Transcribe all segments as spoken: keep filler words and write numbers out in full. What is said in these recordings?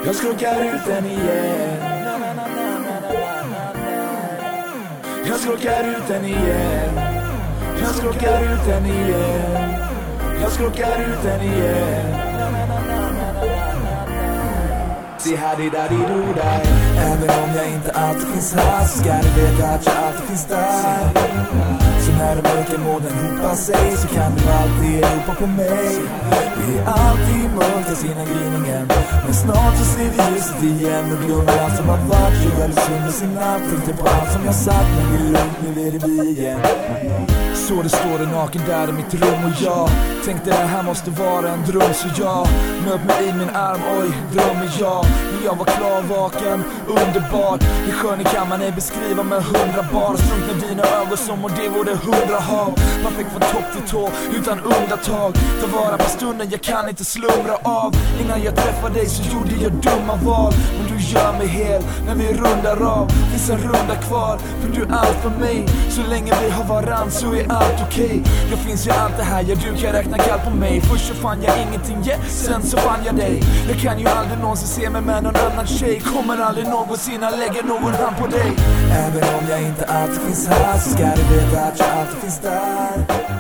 Jag skrockar ut den igen. Jag skrockar ut den igen. Jag skrockar ut den igen. Jag skrockar ut den igen. Se här, det där, det do där. Även om jag inte alltid finns här, så ska du veta att jag alltid finns där. Så när de mörka molnen hopar sig, så kan du alltid ropa på mig. Det är alltid mörkt i sina gryningen, men snart så ser vi ljuset igen. Och glömmer allt som har varit, jag är sund med sin natt. Tänkte på allt som jag sagt, men det är lugnt, nu är det vi igen. Så det står det naken där i mitt rum, och jag tänkte det här måste vara en dröm. Så jag möt mig i min arm, oj, drömmer jag. Men jag var klar, vaken, underbar. Hur skön kan man ej beskriva med hundra bar. Strunkna dina ögon som om det vore hundra hav. Man fick från topp till tå, utan undantag. Ta vara på stunden, jag kan inte slumra av. Innan jag träffade dig så gjorde jag dumma val. Men du gör mig hel när vi rundar av. Finns en runda kvar, för du är allt för mig. Så länge vi har varann så är allt okej. Okay. Jag finns ju allt det här, ja du kan räkna kall på mig. Först så fann jag ingenting, yeah, sen så fann jag dig. Jag kan ju aldrig någonsin se mig med någon annan tjej. Kommer aldrig någonsin att lägga någon hand på dig. Även om jag inte alltid finns här, så ska du veta att jag alltid finns där.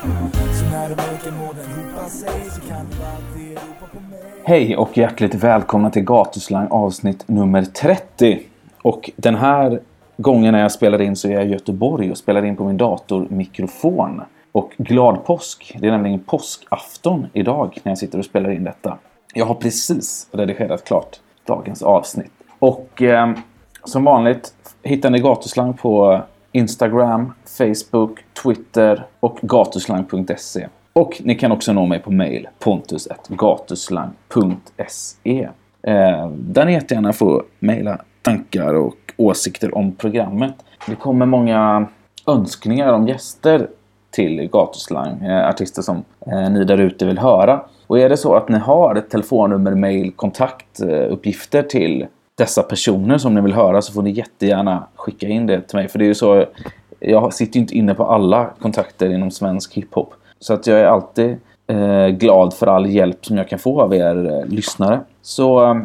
Så när de mörka molnen hopar sig, så kan du alltid ropa på mig. Hej och hjärtligt välkomna till Gatuslang avsnitt nummer trettio. Och den här gången när jag spelar in så är jag i Göteborg och spelar in på min datormikrofon. Och glad påsk, det är nämligen påskafton idag när jag sitter och spelar in detta. Jag har precis redigerat klart dagens avsnitt. Och eh, som vanligt hittar ni Gatuslang på Instagram, Facebook, Twitter och gatuslang punkt se. Och ni kan också nå mig på mail, pontus at gatuslang punkt se. Eh, där ni jättegärna får mejla tankar och åsikter om programmet. Det kommer många önskningar om gäster till Gatuslang, eh, artister som eh, ni där ute vill höra. Och är det så att ni har ett telefonnummer, mail, kontaktuppgifter eh, till dessa personer som ni vill höra, så får ni jättegärna skicka in det till mig. För det är ju så, jag sitter ju inte inne på alla kontakter inom svensk hiphop. Så att jag är alltid eh, glad för all hjälp som jag kan få av er eh, lyssnare. Så eh,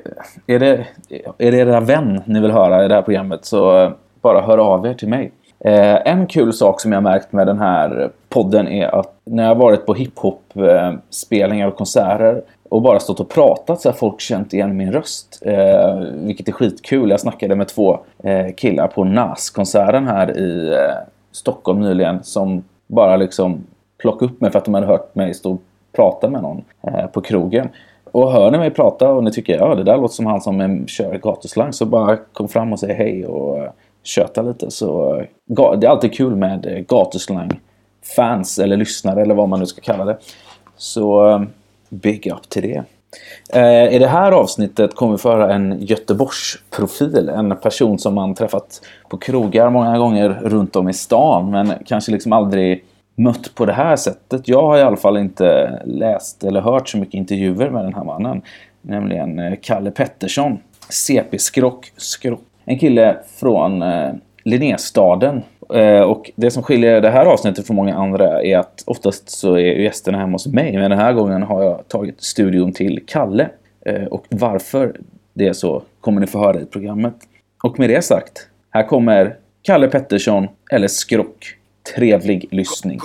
är, det, är det era vän ni vill höra i det här programmet, så eh, bara hör av er till mig. Eh, en kul sak som jag märkt med den här podden är att när jag varit på hiphop-spelningar och konserter och bara stått och pratat, så har folk känt igen min röst. Eh, vilket är skitkul. Jag snackade med två eh, killar på N A S-konserten här i eh, Stockholm nyligen, som bara liksom plockade upp mig för att de hade hört mig stå och prata med någon eh, på krogen. Och hör ni mig prata och ni tycker ja, det där låter som han som kör Gatuslang, så bara kom fram och säg hej och köta lite. Så det är alltid kul med Gatuslang fans eller lyssnare eller vad man nu ska kalla det. Så big up till det. Eh, I det här avsnittet kommer vi föra en Göteborgsprofil. En person som man träffat på krogar många gånger runt om i stan, men kanske liksom aldrig mött på det här sättet. Jag har i alla fall inte läst eller hört så mycket intervjuer med den här mannen. Nämligen Kalle Pettersson. C P-skrock. Skrock. En kille från eh, Linnéstaden. Eh, och det som skiljer det här avsnittet från många andra är att oftast så är gästerna hemma hos mig. Men den här gången har jag tagit studion till Kalle. Eh, och varför det är så kommer ni få höra i programmet. Och med det sagt, här kommer Kalle Pettersson eller Skrock. Trevlig lyssning.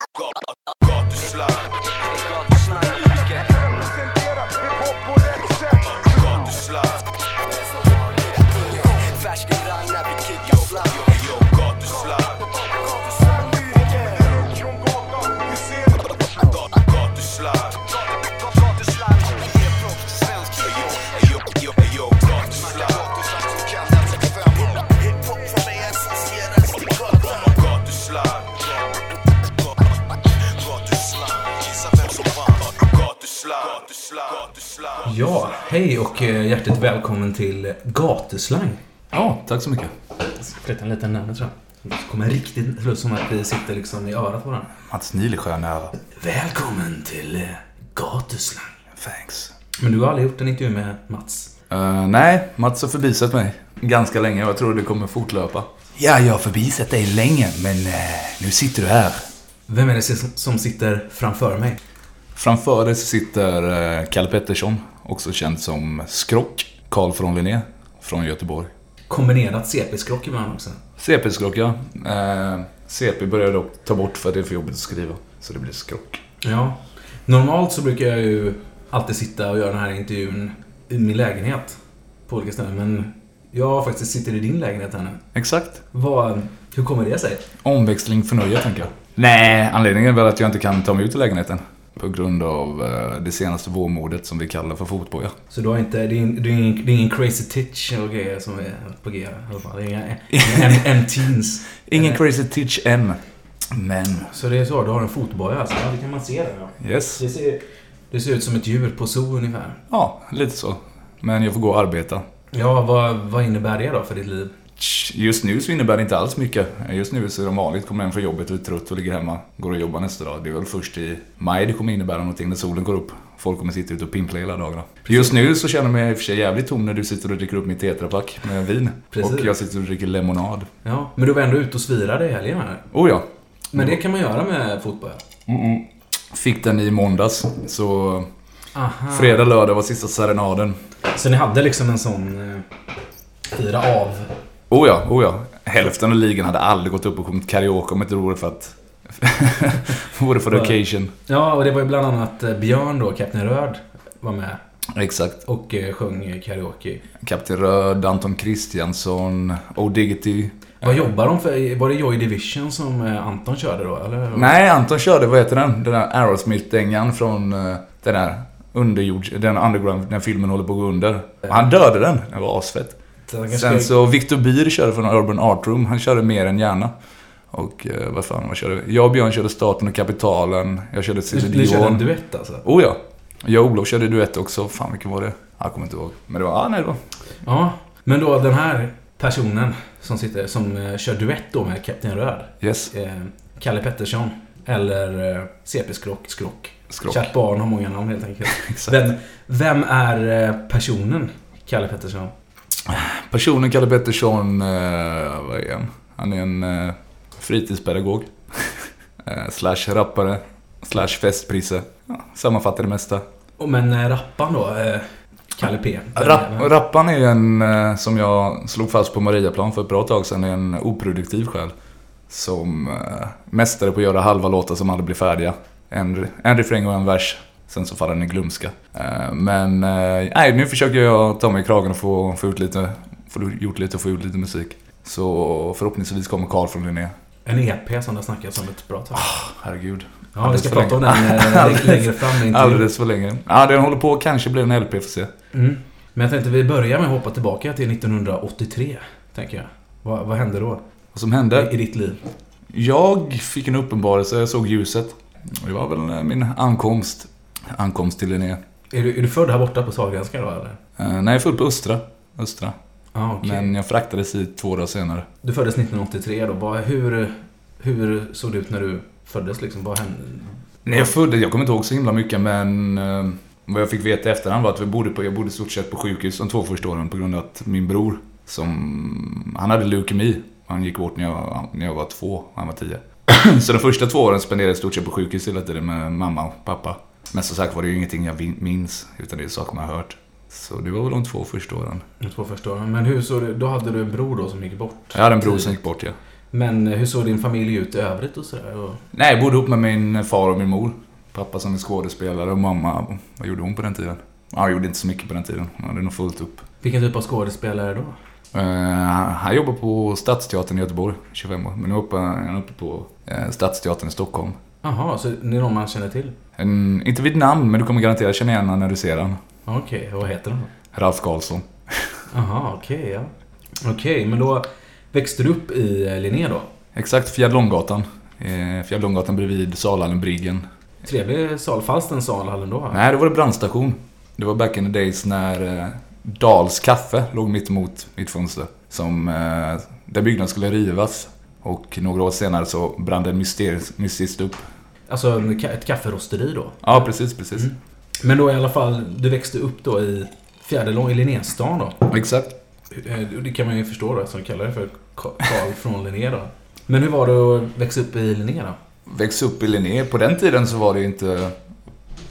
Ja, hej och hjärtligt välkommen till Gatuslang. Ja, tack så mycket. Jag ska flytta en liten närmare, tror jag. Det kommer riktigt slut som att vi sitter liksom i örat på den. Mats Nileskär nära. Välkommen till Gatuslang. Thanks. Men du har aldrig gjort en intervju med Mats? Uh, nej, Mats har förbisett mig ganska länge och jag tror det kommer fortlöpa. Ja, jag har förbisett dig länge, men uh, nu sitter du här. Vem är det som sitter framför mig? Framför dig sitter uh, Kalle Pettersson, också känd som Skrock. Karl från Linné från Göteborg. Kombinerat C P-skrock ibland också. C P-skrock, ja. Eh, C P började dock ta bort för att det är för jobbigt att skriva. Så det blir skrock. Ja. Normalt så brukar jag ju alltid sitta och göra den här intervjun i min lägenhet på olika ställen. Men jag faktiskt sitter i din lägenhet här nu. Exakt. Vad, hur kommer det sig? Omväxling för nöje, tänker jag. Nej, anledningen är väl att jag inte kan ta mig ut i lägenheten. På grund av uh, det senaste vårmodet som vi kallar för fotboja. Så du har inte, det är, in, det är, ingen, det är ingen crazy titch och grejer som är på G i alla fall. Det är inga M-teens. Ingen crazy titch än. Men... Så det är så, du har en fotboja alltså. Ja, det kan man se där. Ja. Yes. Det ser, det ser ut som ett djur på zoo ungefär. Ja, lite så. Men jag får gå och arbeta. Ja, vad, vad innebär det då för ditt liv? Just nu så innebär det inte alls mycket. Just nu så är det vanligt, kommer hem från jobbet och är trött och ligger hemma, går och jobbar nästa dag. Det är väl först i maj det kommer innebära någonting när solen går upp. Folk kommer sitta ute och pimpla hela dagarna. Precis. Just nu så känner jag mig i och för sig jävligt tom när du sitter och dricker upp mitt tetrapack med vin. Precis. Och jag sitter och dricker lemonad. Ja, men du var ändå ute och svirade i helgen här. Oh ja. Men det kan man göra med fotboll. Mm-mm. Fick den i måndags. Så aha. Fredag, lördag var sista serenaden. Så ni hade liksom en sån eh, fira av... Oh ja, oh ja. Hälften av ligan hade aldrig gått upp och sjungit karaoke om inte det vore för att... vore för the occasion. Ja, och det var ju bland annat Björn då, Kapten Röd, var med. Exakt. Och eh, sjöng karaoke. Kapten Röd, Anton Kristiansson, O'Diggity. Vad jobbar de för? Var det Joy Division som Anton körde då? Eller? Nej, Anton körde, vad heter den? Den där Aerosmith-dängan från uh, den där underjord, den underground, den filmen håller på att gå under. Han dödade den, det var asfett. Sen så Victor Byr körde från Urban Art Room, han körde mer än gärna. Och uh, vad fan, vad körde jag och Björn körde Staten och Kapitalen. Jag körde Céline Dion. Ni körde en duett alltså? Oh ja, jag och Olof körde duett också. Fan, vilken var det? Jag kommer inte ihåg. Men det var, ah, nej då. Ja, men då den här personen som sitter som eh, kör duett då med Kapten Röd. Yes. Eh, Kalle Pettersson eller eh, C P-skrock, skrock. skrock. Kärt barn har många namn helt enkelt. vem, vem är eh, personen Kalle Pettersson? Personen Kalle Pettersson, eh, vad är han? Han är en eh, fritidspedagog. eh, slash rappare. Slash festprise. Ja, sammanfattar det mesta. Och men eh, rappan då? Eh, Kalle P. Rapp, rappan är en eh, som jag slog fast på Mariaplan för ett bra tag sedan, är en oproduktiv själ som eh, mästare på att göra halva låtar som aldrig blir färdiga. En, en refräng och en vers, sen så faller den i glömska. Eh, men eh, nej, nu försöker jag ta mig i kragen och få, få ut lite, få gjort lite och få ut lite musik. Så förhoppningsvis kommer Karl från Linné. En E P som det snackas om ett bra tag. Oh, herregud. Ja, vi ska prata om den äh, längre fram i alldeles för länge. Ja, den håller på, kanske blir en L P, för se. Mm. Men jag tänkte vi börjar med att hoppa tillbaka till nittonhundraåttiotre, tänker jag. Vad, vad hände då? Vad som hände? I, i ditt liv? Jag fick en uppenbarelse, jag såg ljuset. Det var väl min ankomst. Ankomst till Linné. Är du, är du född här borta på Sahlgrenska då, eller? Uh, nej, jag är född på Östra. Östra. Ah, okay. Men jag fraktades hit två dagar senare. Du föddes nittonhundraåttiotre då. Vad, hur, hur såg det ut när du föddes liksom? Vad hände? Nej, jag föddes, jag kommer inte ihåg så himla mycket, men uh, vad jag fick veta efterhand var att vi bodde på, jag bodde i stort sett på sjukhus de två första åren på grund av att min bror, som, han hade leukemi. Han gick bort när jag, när jag var två, han var tio. Så de första två åren spenderade jag i stort sett på sjukhus hela tiden med mamma och pappa. Men som sagt var det ju ingenting jag minns, utan det är saker man har hört. Så det var väl de två första åren. De två första åren. Men hur såg det, då hade du en bror då som gick bort? Jag hade en bror som gick bort, ja. Men hur såg din familj ut i övrigt och sådär? Och... Nej, jag bodde ihop med min far och min mor. Pappa som är skådespelare och mamma, vad gjorde hon på den tiden? Ja, jag gjorde inte så mycket på den tiden. Hon hade nog fullt upp. Vilken typ av skådespelare då? Uh, han jobbar på Stadsteatern i Göteborg, tjugofem år. Men nu är uppe, han är uppe på uh, Stadsteatern i Stockholm. Jaha, så det är någon man känner till? En, inte vid namn, men du kommer garanterat känna igen honom när du ser han. Okej, okay, vad heter han? Ralf Karlsson. Jaha, okej, okay, ja. Okej, okay, men då växte du upp i Linné då? Exakt, Fjärdlånggatan. Eh, Fjärdlånggatan bredvid Salhallen Briggen. Trevlig sal, fanns den Salhallen då? Nej, det var det brandstation. Det var back in the days när eh, Dals kaffe låg mitt emot mitt fönster. Som, eh, där byggnaden skulle rivas. Och några år senare så brann den mystiskt upp. Alltså ett kafferosteri då? Ja, precis, precis. Mm. Men då i alla fall, du växte upp då i Fjärdlång i Linnéstan då? Exakt. Det kan man ju förstå då, som kallar det för Karl från Linné då. Men hur var det att växa upp i Linné då? Växa upp i Linné, på den tiden så var det inte...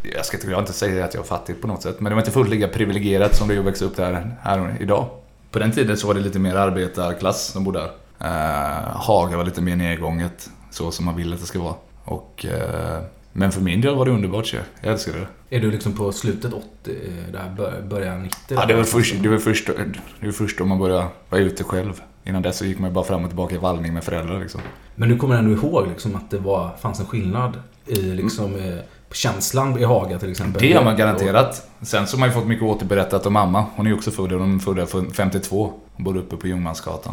jag ska inte, jag inte säga att jag var fattig på något sätt, men det var inte fullt lika privilegierat som det är att växa upp där här idag. På den tiden så var det lite mer arbetarklass som bodde där. Uh, Haga var lite mer nedgånget, så som man vill att det ska vara. Och, uh, men för min del var det underbart, så jag älskar det. Är du liksom på slutet åttio, där början nittio? Ja, det var först, det var först, det var först då man började vara ute själv. Innan dess så gick man bara fram och tillbaka i vallning med föräldrar liksom. Men du kommer ändå ihåg liksom att det var, fanns en skillnad i liksom, mm. känslan i Haga till exempel? Det har man garanterat. Sen så har man ju fått mycket återberättat om mamma. Hon är ju också född, hon är född femtiotvå. Hon bor uppe på Ljungmansgatan.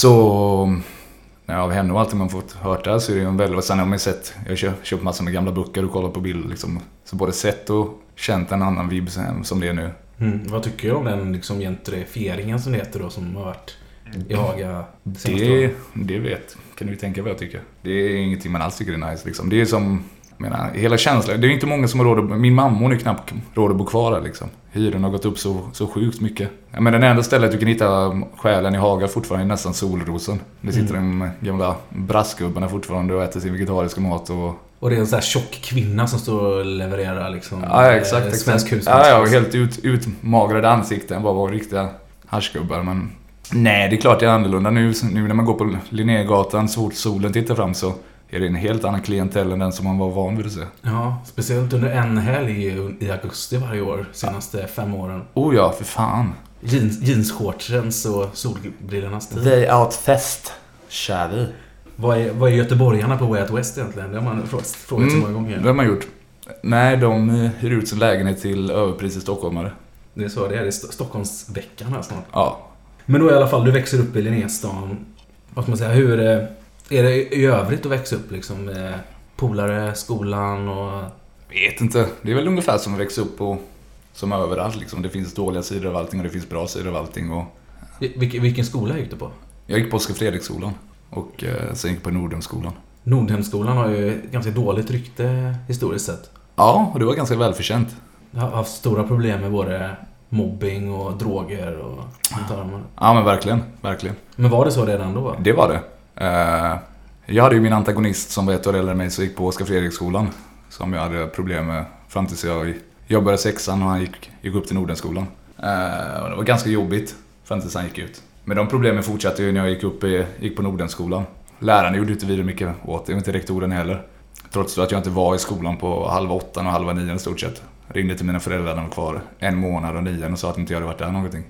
Så ja, av henne och allt man fått hört där så är det en väldigt... Och sen har man ju sett, jag har köpt massor med gamla böcker och kollat på bilder liksom. Så både sett och känt en annan vibb som det är nu. Mm. Vad tycker du om den liksom gentrifieringen som det heter då, som har varit i Haga? Det, det vet, kan du tänka vad jag tycker. Det är ingenting man alls tycker är nice liksom. Det är som, jag menar, hela känslan. Det är inte många som har råd att, min mamma hon är knappt råd att bo kvar där liksom. Hyren har gått upp så, så sjukt mycket. Men den enda stället du kan hitta själen i Haga fortfarande är nästan Solrosen. Det sitter mm. de gamla brassgubbarna fortfarande och äter sin vegetariska mat och... Och det är en sån här tjock kvinna som står och levererar liksom. Ja, exakt. Eh, svensk hus. Ja, ja, helt ut, utmagrade ansikten. Bara var riktiga haschgubbar. Men nej, det är klart det är annorlunda. Nu, nu när man går på Linnégatan, sol, solen tittar fram så är det en helt annan klientell än den som man var van vid att se. Ja, speciellt under en helg i, i augusti varje år, senaste fem åren. Oh ja, för fan. Jeans, jeansshortsens och solbrillornas tid. Way out fest, kärri. Vad är, vad är göteborgarna på Way Out West egentligen? Det har man frågat, frågat mm, så många gånger. Det har man gjort. Nej, de hyr ut sin lägenhet till överpris i stockholmare. Det är så, det är det Stockholmsveckan här snart. Ja. Men då i alla fall, du växer upp i Linnéstan. Vad ska man säga, hur är det, är det i övrigt att växa upp liksom? Med polare, skolan och... Vet inte. Det är väl ungefär som att växa upp på, som överallt liksom. Det finns dåliga sidor av allting och det finns bra sidor av allting. Och... Vil- vilken skola gick du på? Jag gick på Oskar Fredriksskolan. Och eh, sen gick på Nordhemskolan. Nordhemskolan har ju ganska dåligt rykte historiskt sett. Ja, och det var ganska välförtjänt. Jag har haft stora problem med både mobbing och droger och sånt där. Ja, men verkligen, verkligen. Men var det så redan då? Det var det. Uh, jag hade ju min antagonist som var ett år äldre än mig så gick på Oskar Fredriksskolan. Som jag hade problem med fram tills jag jobbade sexan och han gick, gick upp till Nordhemskolan. Uh, och det var ganska jobbigt fram tills han gick ut. Men de problemen fortsatte ju när jag gick upp i, gick på Nordhemskolan. Lärarna gjorde inte vidare mycket åt det, inte rektoren heller. Trots att jag inte var i skolan på halva åttan och halva nian i stort sett. Ringde till mina föräldrar när de var kvar en månad och nian och sa att inte jag hade varit där någonting.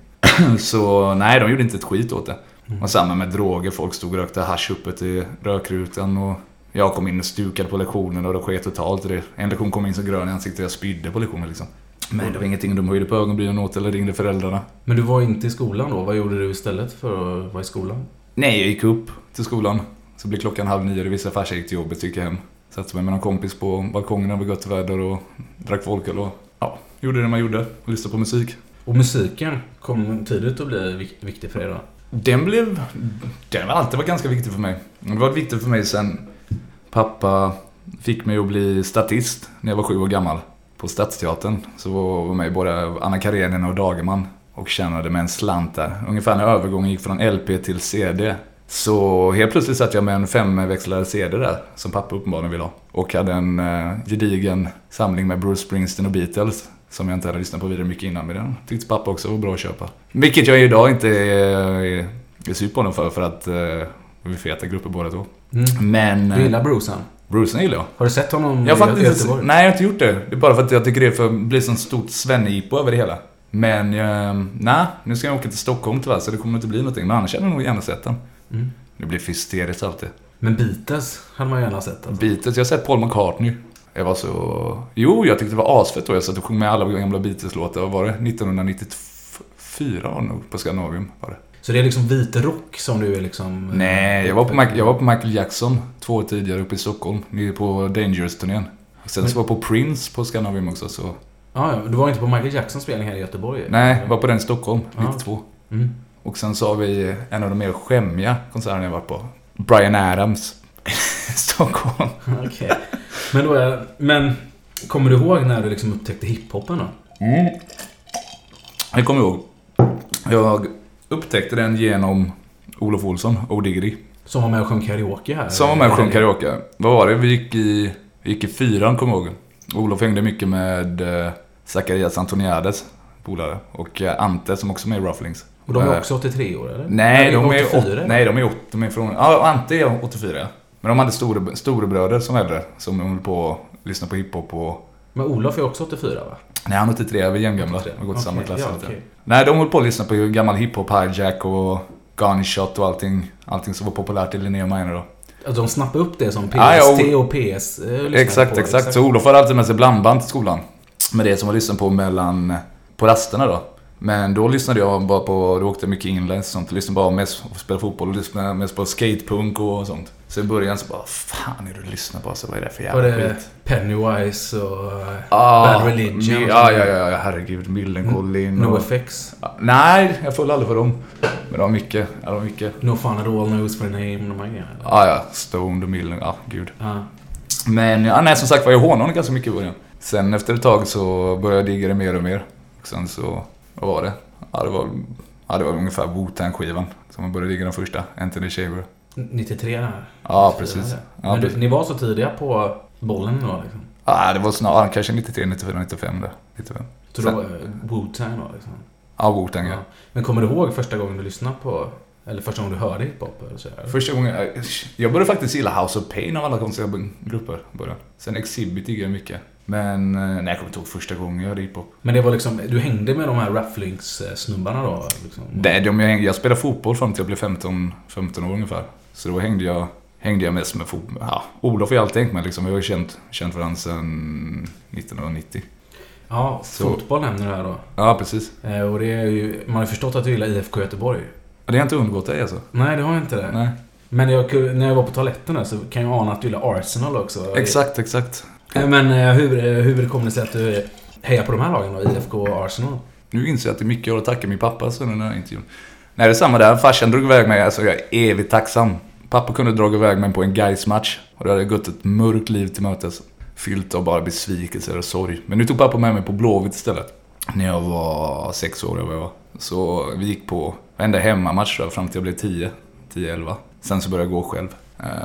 Så nej, de gjorde inte ett skit åt det. Och samma med droger, folk stod och rökte hasch uppe till rökrutan och jag kom in och stukade på lektionen och det sket totalt i det. En lektion kom in så grön i ansiktet och jag spydde på lektionen liksom. Men det var ingenting de höjde på ögonbrynen åt eller ringde föräldrarna. Men du var inte i skolan då? Vad gjorde du istället för att vara i skolan? Nej, jag gick upp till skolan. Så blev klockan halv nio och vissa farsa gick till jobbet och gick hem. Satt med någon kompis på balkongen och var gott väder och drack folköl och ja, gjorde det man gjorde och lyssnade på musik. Och musiken kom tidigt att bli viktig för er då? Den blev, den var alltid varit ganska viktig för mig. Det var viktigt för mig sen pappa fick mig att bli statist när jag var sju år gammal på Stadsteatern. Så var med både Anna Karenina och Dagerman och tjänade med en slant där. Ungefär när övergången gick från L P till C D. Så helt plötsligt satt jag med en femväxlare C D där som pappa uppenbarligen ville ha. Och hade en eh, gedigen samling med Bruce Springsteen och Beatles som jag inte hade lyssnat på vidare mycket innan. Men den tyckte pappa också var bra att köpa. Vilket jag idag inte är, är, är sur på honom för för att eh, vi feta grupper båda två. Mm. Men du gillar Bruce? Bruce gillar jag. Har du sett honom jag i faktiskt, Göteborg? Nej, jag har inte gjort det. Det är bara för att jag tycker det är för att bli sån stort svenne-ipo över det hela. Men eh, nej, nu ska jag åka till Stockholm tyvärr så det kommer inte bli någonting. Men annars hade jag nog gärna sett den. Mm. Det blir hysteriskt alltid. Men Beatles hade man gärna sett alltså. Beatles, jag har sett Paul McCartney. Jag var så... Jo, jag tyckte det var asfett då. Jag satt och sjöng med alla gamla Beatles-låtar. Vad var det? nittonhundranittiofyra var nog på Scandinavium var det. Så det är liksom vit rock som du är liksom... Nej, jag var på, Ma- jag var på Michael Jackson två år tidigare uppe i Stockholm. Nere på Dangerous-turnén. Sen så var jag på Prince på Scandinavium också så... Ah, ja, du var inte på Michael Jacksons spelning här i Göteborg? Nej, jag var på den i Stockholm, nittiotvå. Ah. Mm. Och sen så har vi en av de mer skämmiga konserterna jag varit på. Bryan Adams i Stockholm. Okej. Okay. Men då är, men kommer du ihåg när du liksom upptäckte hiphopen då? Mm. Jag kommer ihåg. Jag upptäckte den genom Olof Olsson, O'Diggity. Som var med och sjöng karaoke här. Som var med och sjöng karaoke. Vad var det? Vi gick i, vi gick i fyran, kommer jag ihåg. Olof hängde mycket med eh, Zacharias Antoniades, polare. Och eh, Ante som också är med i Rufflings. Och de är Eh, också åttiotre år, eller? Nej, de är, åttiofyra, åt, nej, de är åt, de är från... Ja, Ante är åttiofyra. Ja. Men de hade store, storebröder som äldre. Som höll på att lyssna på hiphop och... Men Olof är också åttiofyra, va? Nej, han är åttiotre. Vi är jämngamla. åttiotre. Vi har gått i Okej, samma klass. ja, lite. okej. Nej, de höll på att lyssna på gammal hiphop, hijack och garnish shot och allting. Allting som var populärt i Linné och Minor då. Att de snappar upp det som P Ah, S T ja, och P S. eh, lyssnar Exakt, på, exakt. Så Olof hade alltid med sig blandband till skolan. Med det som var lyssnat på mellan... På rasterna då. Men då lyssnade jag bara på... Då åkte jag mycket inlines och sånt. Lyssnade bara mest på spela fotboll och lyssnade mest på skatepunk och sånt. Så i början så bara... Fan är det du lyssnar på? Så vad är det för jävla Var det skit? Pennywise och Ah, Bad Religion? och Ja, sånt? ja, ja, ja, herregud. Millencolin No och... Effects? Nej, jag följde aldrig för dem. Men det var mycket. Ja, det var mycket. No Fun At All, Knows For Name, de här grejerna. Ja, ja. Stone och Millen. Ja, gud. Ja. Men ja, nej, som sagt var jag hånade ganska mycket i början. Sen efter ett tag så började jag digga det mer och mer. Och sen så, vad var det? Ja, det var, ja, det var ungefär Wu-Tang-skivan som jag började digga den första. Anthony Shaver. nittiotre där. Ja, precis. Ja, Men du, precis. ni var så tidiga på bollen då, liksom? Ja, det var snart, ja, kanske nittiotre, nittiofyra, nittiofem där. nittiofem. Så då var Wu-Tang då, liksom? Ja, Wu-Tang, ja. Ja. Men kommer du ihåg första gången du lyssnade på... Eller första gången du hörde hiphop? Eller så här? Första gången, jag började faktiskt gilla House of Pain av alla konstiga grupper. Började. Sen Exhibit gick jag mycket. Men nej, jag kommer inte ihåg första gången jag hörde hiphop. Men det var liksom, du hängde med de här Rafflings-snubbarna då? Liksom. Det, de, jag, jag spelade fotboll fram till jag blev femton, femton år ungefär. Så då hängde jag, hängde jag mest med fotboll. Ja, Olof har jag alltid hängt med liksom. Vi har ju känt, känt varandra sedan nittonhundranittio. Ja, Så- fotboll nämner du här då. Ja, precis. Eh, och det är ju, man har ju förstått att du gillar I F K Göteborg. Det har inte undgått dig alltså. Nej, det har jag inte det. Nej. Men jag, när jag var på toaletten där så kan jag ana att du gillar Arsenal också. Exakt, exakt. Eh, Men eh, hur, hur kommer det sig att du hejar på de här lagen då? I F K och Arsenal? Nu inser jag att det är mycket jag har att tacka min pappa så den här intervjun. Nej, det är samma där. Farsan drog iväg mig. Alltså jag är evigt tacksam. Pappa kunde dra iväg mig på en Gais-match. Och det hade gått ett mörkt liv till mötes. Fyllt av bara besvikelser och sorg. Men nu tog pappa med mig på Blåvitt istället. När jag var sex år. Jag var. Så vi gick på varenda hemmamatch då, fram till jag blev tio. tio elva. Sen så började jag gå själv.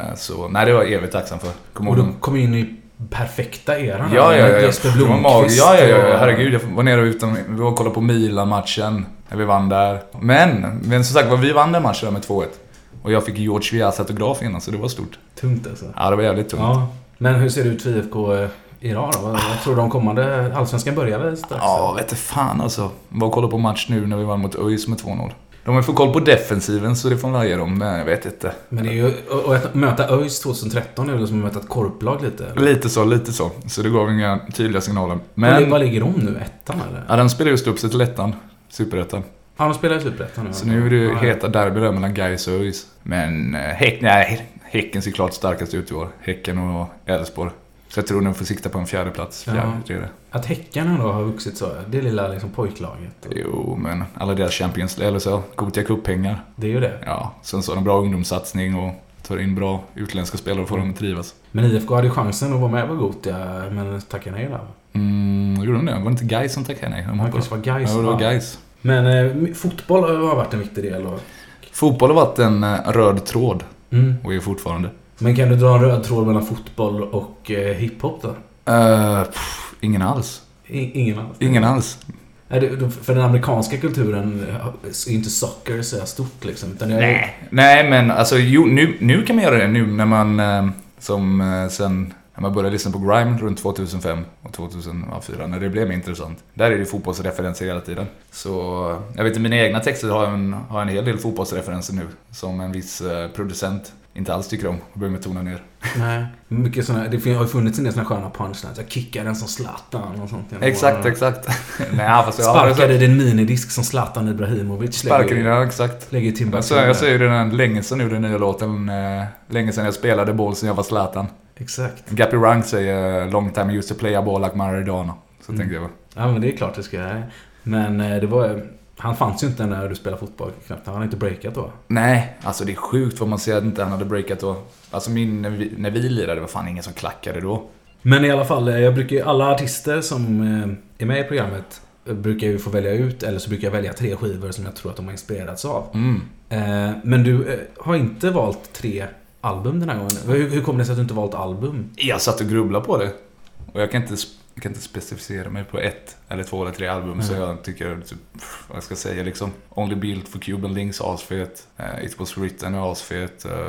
Så nej, det var jag evigt tacksam för. Kom Och ihåg du kom in i perfekta eran. Ja, ja, ja. Jesper Det var mag- Blomqvist. ja, ja, ja, och- herregud. Jag var nere utan, vi var och kollade på Milan-matchen. När vi vann där. Men, men som sagt, vi vann den matchen där med två ett. Och jag fick George Vias autograf innan, så det var stort. Tungt alltså. Ja, det var jävligt tungt. Ja. Men hur ser det ut för I F K idag då? Jag tror de kommande allsvenskan började strax. Ja, vet du fan alltså. Vi var och kollade på match nu när vi vann mot ÖIS med två noll. De har fått koll på defensiven så det får man ge dem, men jag vet inte. Men det är ju, och att möta ÖIS tjugohundratretton är väl som att möta ett korplag lite? Eller? Lite så, lite så. Så det gav inga tydliga signaler. Men... Men, Vad ligger de nu? Ettan eller? ja, den spelar just upp sig till ettan. Superettan. Ja, de spelar i Superettan nu. Så nu är det Ja, ja. heta derby där mellan Gais och ÖIS. Men eh, häck, nej, Häcken ser klart starkast ut i år. Häcken och Elfsborg. Så jag tror de får sikta på en fjärde plats. Fjärde, Ja. tredje. Att Häcken ändå har vuxit så. Det lilla liksom pojklaget. Jo, men alla deras Champions, eller så, Gothia Cup-pengar. Det är ju det. Ja, sen så har de bra ungdomssatsning och tar in bra utländska spelare och får dem att trivas. Men I F K hade ju chansen att vara med på Gothia, men tackade nej där. Mm, gjorde de det? Var det inte Gais som tackade nej? De Det hoppade. kanske var Gais. Ja, det var Gais. Men eh, fotboll har varit en viktig del. Och... Fotboll har varit en eh, röd tråd Mm. och är fortfarande. Men kan du dra en röd tråd mellan fotboll och eh, hiphop då? Uh, pff, ingen alls. I, ingen alls. Ingen alls. Är det, för den amerikanska kulturen är inte soccer så stort liksom. Utan jag, Nej, nej men alltså jo, nu, nu kan man göra det nu när man eh, som eh, sen när man började lyssna på grime runt tvåtusenfem och tvåtusenfyra när det blev intressant. Där är det fotbollsreferenser hela tiden. Så jag vet i mina egna texter har jag en, har jag en hel del fotbollsreferenser nu som en viss eh, producent inte alls tycker om och börjar med tona ner. Nej, mycket såna, det har ju funnits en del såna sköna punchlines. Jag kickar den som Zlatan och sånt. Exakt, exakt. Nej, fast jag Sparkade i den minidisk som Zlatan Ibrahimovic Sparkade i den, exakt. lägger till Jag säger, jag säger det den länge sedan nu, den nya låten. Eh, länge sedan jag spelade boll sen jag var Zlatan. Exakt. Gappy Rank säger long time I used to play a ball like Maradona. Så Mm. tänkte jag. Ja, men det är klart det ska jag. Men eh, det var... Han fanns ju inte när du spelade fotboll knappt. Han hade inte breakat då. Nej, alltså det är sjukt vad man ser att inte han hade breakat då. Alltså min, när vi, när vi lirade var fan ingen som klackade då. Men i alla fall, eh, jag brukar alla artister som eh, är med i programmet eh, brukar ju få välja ut, eller så brukar jag välja tre skivor som jag tror att de har inspirerats av. Mm. Eh, men du eh, har inte valt tre album den här gången. Hur, hur kommer det sig att du inte valt album? Jag satt och grubblade på det. Och jag kan inte, jag kan inte specificera mig på ett eller två eller tre album. Mm. Så jag tycker, typ, vad ska jag säga liksom. Only Built for Cuban Links, asfet. Uh, It Was Written är asfet. Uh,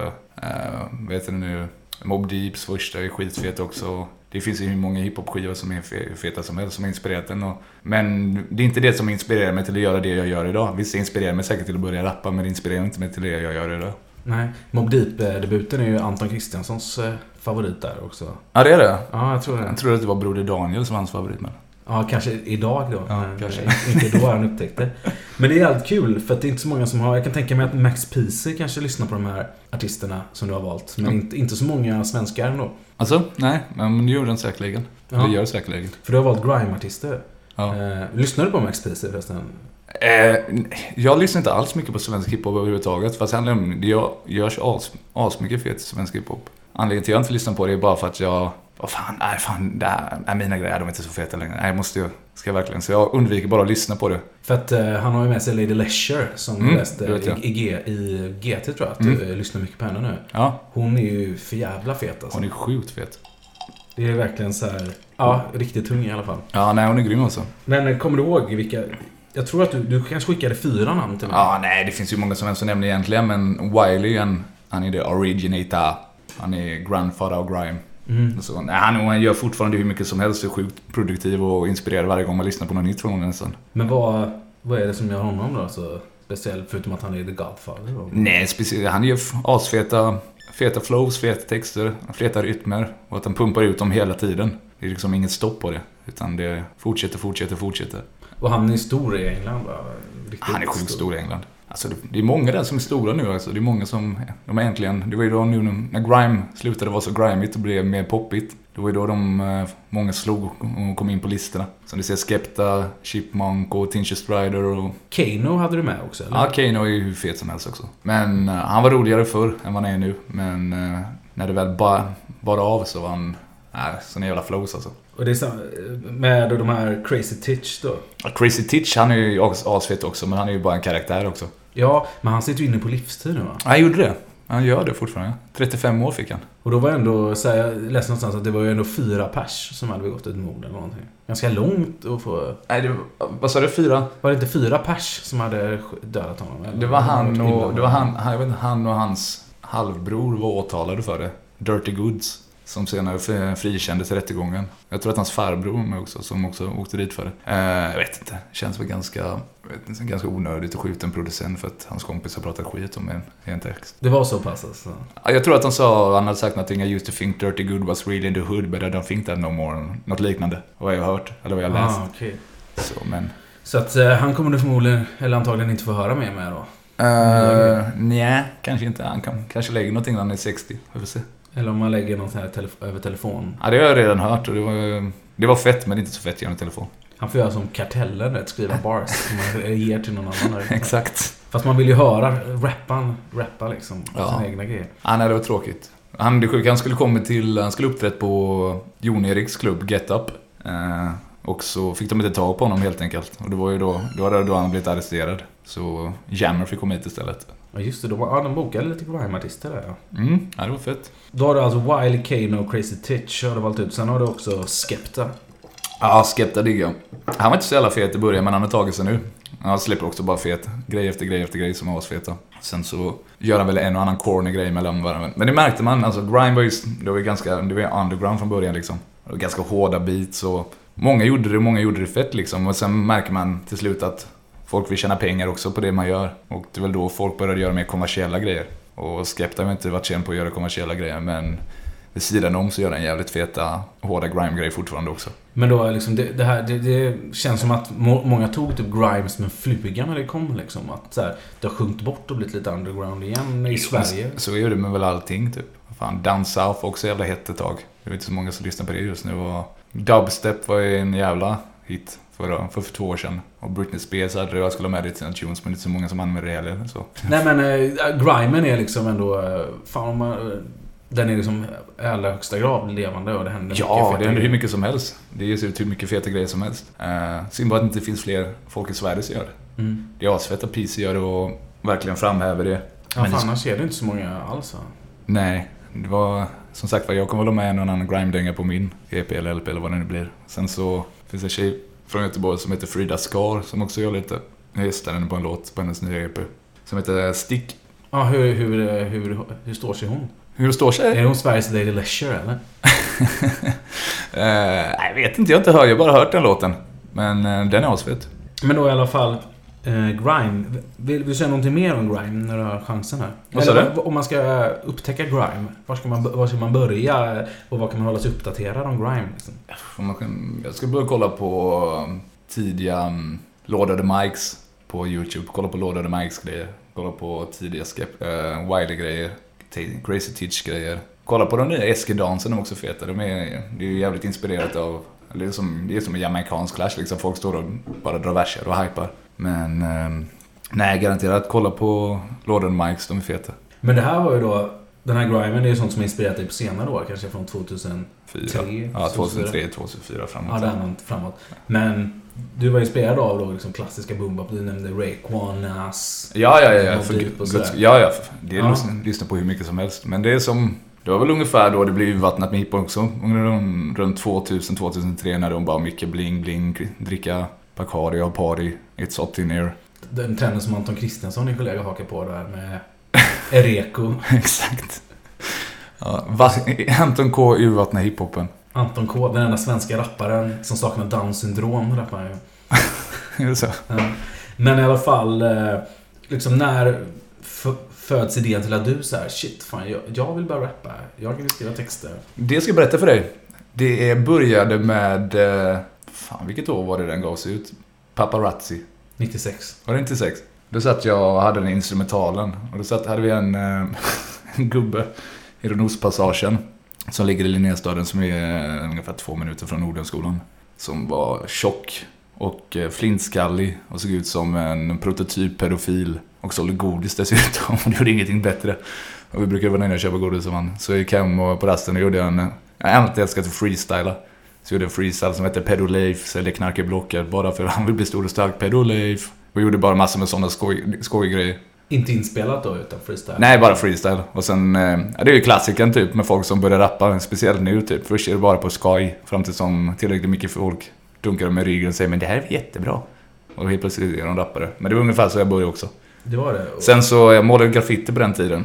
uh, vet du nu, Mobb Deeps första är skitfet också. Det finns ju hur många hiphop-skivor som är feta som helst som har inspirerat den. Och, men det är inte det som inspirerar mig till att göra det jag gör idag. Visst, det inspirerar mig säkert till att börja rappa, men det inspirerar inte mig till det jag gör idag. Nej, Mobb Deep-debuten är ju Anton Kristianssons favorit där också. Ja, det är det? Ja, jag tror det. Jag tror att det var Broder Daniel som var hans favorit med. Ja, kanske idag då. Ja, kanske. Inte då han upptäckte. Men det är allt kul, för att det är inte så många som har... Jag kan tänka mig att Max Peasy kanske lyssnar på de här artisterna som du har valt. Men mm. inte, inte så många svenskar ändå. Alltså, nej. Men det gjorde den säkerligen. Ja. Det gör säkerligen. För du har valt grime-artister. Ja. Eh, lyssnar du på Max Peasy förresten? Eh, jag lyssnar inte alls mycket på svensk hiphop överhuvudtaget. Fast det görs as, as mycket fet svensk hiphop. Anledningen till att jag inte lyssnar på det är bara för att jag... Vad fan, nej fan, det här, nej, mina grejer, de är inte så feta längre. Nej, måste jag, ska jag verkligen. Så jag undviker bara att lyssna på det. För att uh, han har ju med sig Lady Leisure som mm, läste i, i, G, i G T, tror jag. Att mm. du lyssnar mycket på henne nu. Ja. Hon är ju för jävla fet alltså. Hon är sjukt fet. Det är verkligen så här, ja, riktigt tung i alla fall. Ja, nej, hon är grym också. Men kommer du ihåg vilka... Jag tror att du, du kanske skickade fyra namn till mig. Ja, nej, det finns ju många som helst som nämner egentligen. Men Wiley, han, han är the originator. Han är grandfather of grime. Mm. Så, nej, han, han gör fortfarande hur mycket som helst. Är sjukt produktiv och inspirerad varje gång man lyssnar på något nytt från honom nästan. Men vad, vad är det som gör honom då så speciellt, förutom att han är the godfather då? Nej, speciellt. Han gör asfeta feta flows, feta texter, feta rytmer. Och att han pumpar ut dem hela tiden. Det är liksom inget stopp på det. Utan det fortsätter, fortsätter, fortsätter. Och han är stor i England va? Riktigt han är sjukt stor i England. Alltså det är många där som är stora nu alltså. Det är många som, de är äntligen, det var ju då nu när grime slutade vara så grimigt och blev mer poppigt. Det var ju då de, många slog och kom in på listorna. Som du ser Skepta, Chipmunk och Tincture Strider och... Kano hade du med också eller? Ja, Kano är ju hur fet som helst också. Men uh, han var roligare förr än vad han är nu. Men uh, när det väl bara, bara av så var han, nej, uh, sån jävla flows alltså. Och det är så, med de här Crazy Titch då? Ja, Crazy Titch, han är ju asfet också, men han är ju bara en karaktär också. Ja, men han sitter ju inne på livstid nu va? Han gjorde det. Han gör det fortfarande. trettiofem år fick han. Och då var ändå, så här, jag läste någonstans att det var ju ändå fyra pers som hade begått ett mord eller någonting. Ganska långt att få... Nej, det var, vad sa du, fyra? Var det inte fyra pers som hade dödat honom? Eller? Det var han och, det var han, jag vet inte, han och hans halvbror var åtalade för det. Dirty Goods. Som senare frikändes i rättegången. Jag tror att hans farbror med också, som också åkte dit för det. Eh, jag vet inte. Känns väl ganska, vet inte, ganska onödigt att skjuta en producent för att hans kompis har pratat skit om en, en text. Det var så pass alltså? Jag tror att han sa, han hade sagt någonting. I used to think Dirty Good was really in the hood, but I don't think that no more. Något liknande. Vad jag har hört, eller vad jag har läst. Ah, okay. Så, men... så att eh, han kommer du förmodligen, eller antagligen inte få höra mer med då? Uh, nej, kanske inte. Han kan, kanske lägger någonting när han är sextio. Vi får se. Eller om man lägger något här telef- över telefon. Ja, det har jag redan hört och det var, det var fett, men inte så fett genom telefon. Han får göra som Kartellen, rätt, skriva bars som man ger till någon annan. Exakt. Fast man vill ju höra rappan, rappa liksom, ja. Sina egna grejer. Ja, nej, det var tråkigt. Han, det sjuka, han skulle komma till, han skulle uppträtt på Jon Eriks klubb Get Up. Eh, och så fick de inte tag på honom helt enkelt. Och det var ju då, då var det då han blivit arresterad. Så Jammer fick komma hit istället. Ja just det, de, ja, de bokade lite grime-artister där ja. Mm, ja det var fett. Då har du alltså Wiley, Kano och Crazy Titch har du valt ut. Sen har du också Skepta. Ja, Skepta digga. Han var inte så jävla fet i början, men han har tagit sig nu. Han släpper också bara fet. Grej efter grej efter grej som var feta. Sen så gör han väl en och annan corny grej mellan varandra. Men det märkte man, alltså grime var ju, det var ju ganska, det var ju underground från början liksom. Det var ganska hårda beats och många gjorde det, många gjorde det fett liksom. Och sen märker man till slut att folk vill tjäna pengar också på det man gör. Och det är väl då folk började göra mer kommersiella grejer. Och Skepta har inte varit känd på att göra kommersiella grejer, men vid sidan om så gör den jävligt feta, hårda grime-grejer fortfarande också. Men då liksom, det, det här, det, det känns som att må, många tog typ grime som en fluga när det kom liksom. Att så här, det har sjunkit bort och blivit lite underground igen i Sverige. Så, så är det med väl allting typ. Fan, Down South också jävla hett ett tag. Det är inte så många som lyssnar på det just nu. Och dubstep var ju en jävla hit för, för, för två år sedan. Och Britney Spears hade det, jag skulle ha med det till sina tunes, men det är inte så många som använder det heller. Så. Nej men äh, grimen är liksom ändå, äh, fan man, äh, den är liksom i allra högsta grad levande och det händer ja, mycket. Det händer hur mycket som helst. Det ger sig ut hur mycket feta grejer som helst. Uh, synd bara att det inte finns fler folk i Sverige som gör det. Mm. Det är asfett att P C gör det och verkligen framhäver det. Ja, men fan, annars är det inte så många alls va? Nej, det var som sagt, jag kommer väl med en annan grime-dänga på min E P eller L P eller vad det nu blir. Sen så finns en tjej från Göteborg som heter Frida Skar som också gör lite. Jag gästar henne på en låt på hennes nya E P som heter Stick. Ja, hur, hur, hur, hur står sig hon? Hur står sig? Är hon Sveriges Daily Leisure eller? uh, jag vet inte, jag har inte hört, jag har bara hört den låten. Men uh, den är asfett. Men då i alla fall eh, grime. Vill du säga någonting mer om grime när du har chansen här? Vad sa du? Om man ska upptäcka grime, var ska man, var ska man börja och vad kan man hålla sig uppdaterad om grime? Liksom? Man kan, jag ska börja kolla på tidiga um, lådade mics på YouTube. Kolla på lådade mics grejer. Kolla på tidiga skep, uh, Wiley-grejer. Crazy Teach-grejer. Kolla på de nya Eske-dansen, de är också feta. De är, det är jävligt inspirerat av... Det är som, det är som en jamaicansk clash liksom. Folk står och bara drar verser och hypar. Men um, nej, garanterat kolla på lådade mics, de är feta. Men det här var ju då... Den här grimen är ju sånt som är inspirerat dig på senare år. Kanske från tjugohundratre. Ja, tjugohundratre, tjugohundrafyra framåt. Ja, det är något framåt. Men du var inspirerad av då liksom klassiska boom-bap. Du nämnde Raekwon, Nas. Ja, ja, ja. ja, för, typ guds, ja, ja. Det är ja. Lyssna, lyssna på hur mycket som helst. Men det är som... Det var väl ungefär då det blev vattnat med hiphop också. Runt tvåtusen till tvåtusentre när de bara mycket bling, bling, dricka Bacardi och party. It's hot in here. Den trenden som Anton Christiansson, din kollega, hakar på där med Ereko. Exakt. Ja, va, Anton K urvattnar hiphopen. Anton K, den enda svenska rapparen som saknar Down-syndrom, rappar ju. Är det så? Ja. Men i alla fall, liksom när f- föds idén till att du så här, shit, fan, jag, jag vill bara rappa. Jag vill skriva texter. Det ska jag berätta för dig. Det började med, fan, vilket år var det den gavs ut? Paparazzi. nittiosex. Var det nittiosex? Då satt jag och hade den instrumentalen. Och då satt, hade vi en, en gubbe i Renospassagen som ligger i Linnéstaden, som är ungefär två minuter från Nordenskolan, som var tjock och flintskallig och såg ut som en prototyp pedofil och sålde godis dessutom. Det gjorde ingenting bättre. Och vi brukade vara nöjda och köpa godis som han. Så jag gick hem och på rasten och gjorde en... Jag har alltid älskat att freestyla. Så jag gjorde en freestyle som heter Pedo Leif, säljer knark i blocket bara för att han vill bli stor och stark. Pedo Leif. Och gjorde bara massor med sådana skoj, skojgrejer. Inte inspelat då, utan freestyle? Nej, bara freestyle. Och sen, ja, det är ju klassiken typ med folk som börjar rappa, speciellt nu typ. Först är det bara på skoj, fram till som tillräckligt mycket folk dunkar med ryggen och säger men det här är jättebra. Och helt plötsligt är de rappare. Men det var ungefär så jag började också. Det var det. Och... Sen så, jag målade graffiti på den tiden.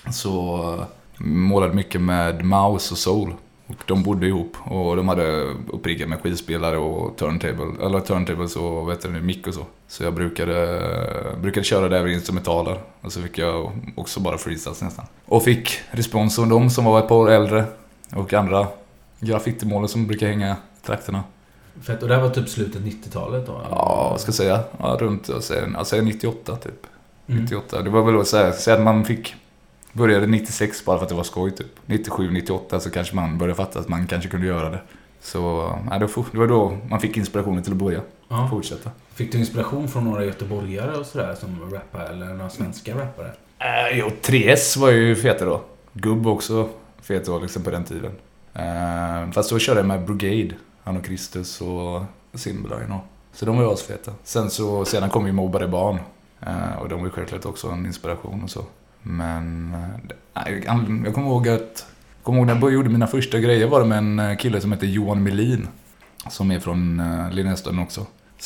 Så målade mycket med Mouse och Soul. Och de bodde ihop och de hade uppriggat med skivspelare och turntable, eller turntables och vet du, mick och så. Så jag brukade, brukade köra det över instrumentaler. Och så fick jag också bara freestyles nästan. Och fick respons från dem som var ett par år äldre. Och andra graffitimålare som brukar hänga i trakterna. Fett, och det här var typ slutet nittiotalet då? Ja, vad ska jag säga? Ja, runt, jag säger, jag säger nittioåtta typ. Mm. nittioåtta, det var väl att säga, säga att man fick... Började nittiosex bara för att det var skoj typ. nittiosju nittioåtta så kanske man började fatta att man kanske kunde göra det. Så ja, det var då man fick inspirationen till att börja. Ja. Fortsätta. Fick du inspiration från några göteborgare och sådär som rappare eller några svenska rappare? Äh, jo, tre S var ju feta då. Gubb också fet då liksom på den tiden. Äh, fast så körde jag med Brigade, han och Kristus och Simbeline. Så de var ju asfeta. Sen så sedan kom ju Mobbade barn. Äh, och de var ju självklart också en inspiration och så. Men nej, jag kommer ihåg att kommer ihåg när jag gjorde mina första grejer var det med en kille som heter Johan Melin som är från uh, Linnéstaden också,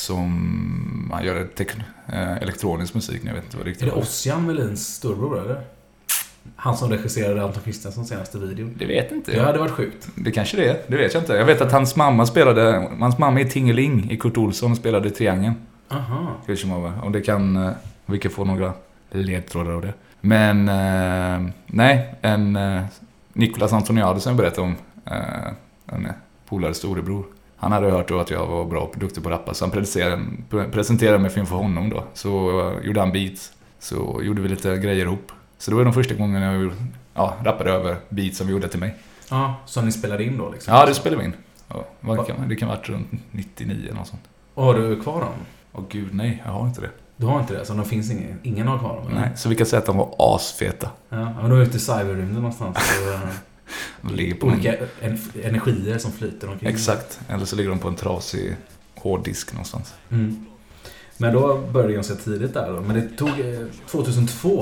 som han gör tekn- uh, elektronisk musik. Jag vet inte vad det riktigt är det Ossian Melins storbror eller? Han som regisserade Anton Christiansons senaste video. Det vet inte. Det hade varit sjukt. Det kanske det är, det vet jag inte. Jag vet att hans mamma spelade, hans mamma är Tingeling i Kurt Olsson, spelade Triangeln. Aha. Om det kan, uh, vi kan få några ledtrådar av det. Men eh, nej, en eh, Nicolas Antoniadi som jag berättade om, eh, en polare storebror. Han hade hört då att jag var bra och duktig på att rappa, så han presenterade, presenterade mig film för honom då. Så uh, gjorde han beats, så gjorde vi lite grejer ihop. Så det var de första gångerna jag ja, rappade över beats som vi gjorde till mig. Ja, så ni spelade in då liksom? Ja, det spelade vi in. Ja, vad kan, det kan vara runt nittionio eller något sånt. Och har du kvar dem? Åh gud, nej, jag har inte det. Du har inte det, så de finns ingen, ingen har kvar dem? Eller? Nej, så vi kan säga att de var asfeta. Ja, men de är ute i cyberrymden någonstans. Så, de ligger på olika en... energier som flyter omkring. Exakt, eller så ligger de på en trasig hårddisk någonstans. Mm. Men då började jag ganska tidigt där då. Men det tog tjugohundratvå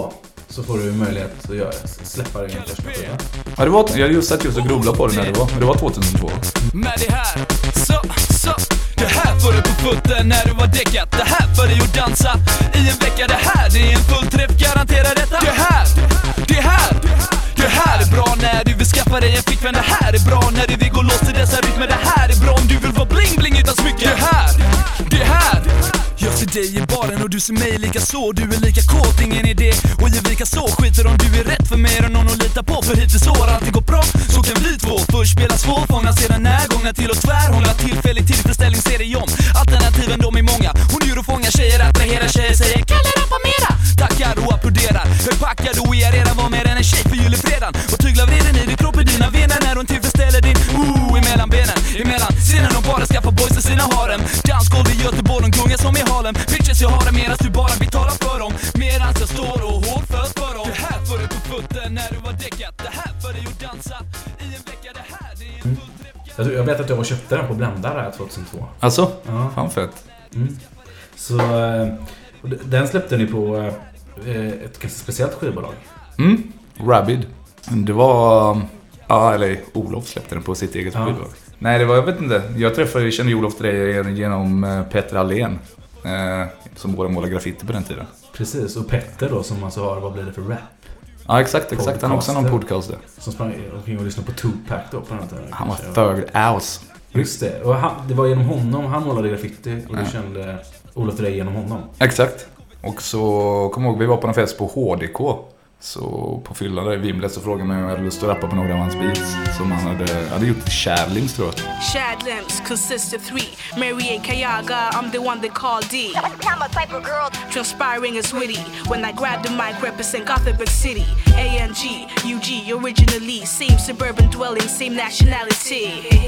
så får du möjlighet att göra, släppa din första skiva. Ja, det var, jag hade just sett just och grobla på det när det var, men det var tjugohundratvå. Med det här, så, så det här får du på foten när du var däckat. Det här får dig att dansa i en vecka. Det här, det är en fullträff, garanterar detta. Det här, det här, det här är bra när du vill skaffa dig en flickvän. Det här är bra när du vill gå loss till dessa rytmer. Det här är bra om du vill vara bling bling utan smycke. Det här, det här, jag ser dig i baren och du ser mig lika så. Du är lika kåt, ingen idé och ge vika så. Skiter om du är rätt för mer än någon att lita på. För hittills år alltid går bra, så kan vi två först spela svårfångna, sedan närgångna till och tvärhångla. Tillfällig tillfredsställning ser dig om. Alternativen de är många. Hon gör och fångar tjejer, attraherar tjejer, säger Kalle rappa mera. Tackar och applåderar, högpackad och är redan var mer än en tjej för julefredagen. Och tyglar vreden i din kropp i dina vener när hon tillfredsställer din ooh emellan benen. Emellan scenen de bara skaffar boys till sina harem. Dansgolv i Göteborg, de gungar som i Harlem. Bitches jag har det medan du bara betalar för dem. Medan jag står och hårdför för dem. Det här får du på foten när du var däckat. Det här får dig att dansa i en vecka. Det här, det är en full träff. Jag, jag vet att jag var köpte den på Blendar här tjugohundratvå. Alltså, Ja. fan fett. Mm. Så eh, och d- den släppte ni på eh, ett ganska speciellt skivbolag. Mm, Rabid. Det var, ja eller Olof släppte den på sitt eget Ja. skivbolag. Nej, det var, jag vet inte. Jag träffade, jag kände Olof Drejer genom eh, Petter Allén. Eh, som båda målade graffiti på den tiden. Precis, och Petter då som alltså har, vad blir det för rap? Ja, exakt, exakt. Han har också någon podcast där. Som sprang omkring och lyssnade på Tupac då på den här tiden. Han var third house. Just det, och han, det var genom honom, han målade graffiti och du Ja. kände Olof Drejer genom honom. Exakt. Och så kom jag ihåg, vi var på en fest på H D K. Så på fyllan där i Vimlet så frågade mig om jag hade lust att rappa på några av hans beats som han hade, hade gjort till Shadlings tror jag. Shadlands consist of three. Mary A. Kayaga, I'm the one they call D. I'm a type of girl, transpiring is witty. When I grab the mic, represent Gothenburg City. A N G, U G, originally same suburban dwelling, same nationality.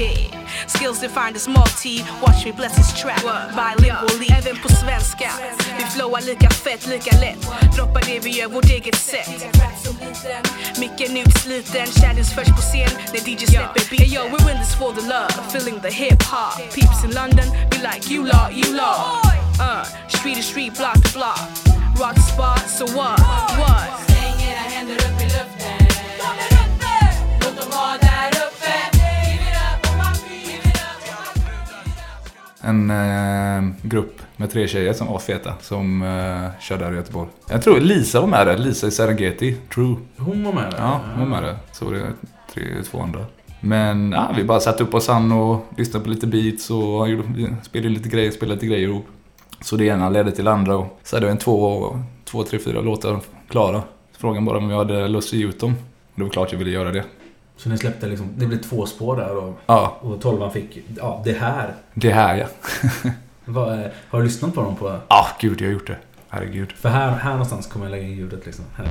Skills defined as multi. Watch me bless his track, bilingually, även på svenska. Vi flowar lika fett, lika lätt. Droppar det vi gör vårt eget sätt. Micken utsliten, Shadows först på scen när D J släpper beat. Hey yo, we're in this for the love, feeling the hip-hop. Peeps in London, be like you lot, you lot. Uh, street to street, block to block. Rock spot, so what, what? Släng era händer upp i luften. Låt dem vara där uppe. Give it up on my feet. Give it up on my En feet. eh, grupp med tre tjejer som var feta som eh, körde här i Göteborg. Jag tror Lisa var med där. Lisa i Serengeti, True. Hon var med där? Ja, hon var med där. Så var det tre, två andra. Men ja, vi bara satt upp oss han och lyssnade på lite beats och han gjorde, spelade lite grejer, spelade lite grejer ihop. Så det ena ledde till andra och så hade jag en två, två, tre, fyra låtar klara. Frågan bara om jag hade lust att ge ut dem. Och det var klart jag ville göra det. Så ni släppte liksom, det blev två spår där och, Ja, och tolvan fick, ja, det här. det här ja. Vad, eh, har du lyssnat på dem på? Ja, gud jag har gjort det. Herregud. För här, här någonstans kommer jag lägga in ljudet liksom. Här.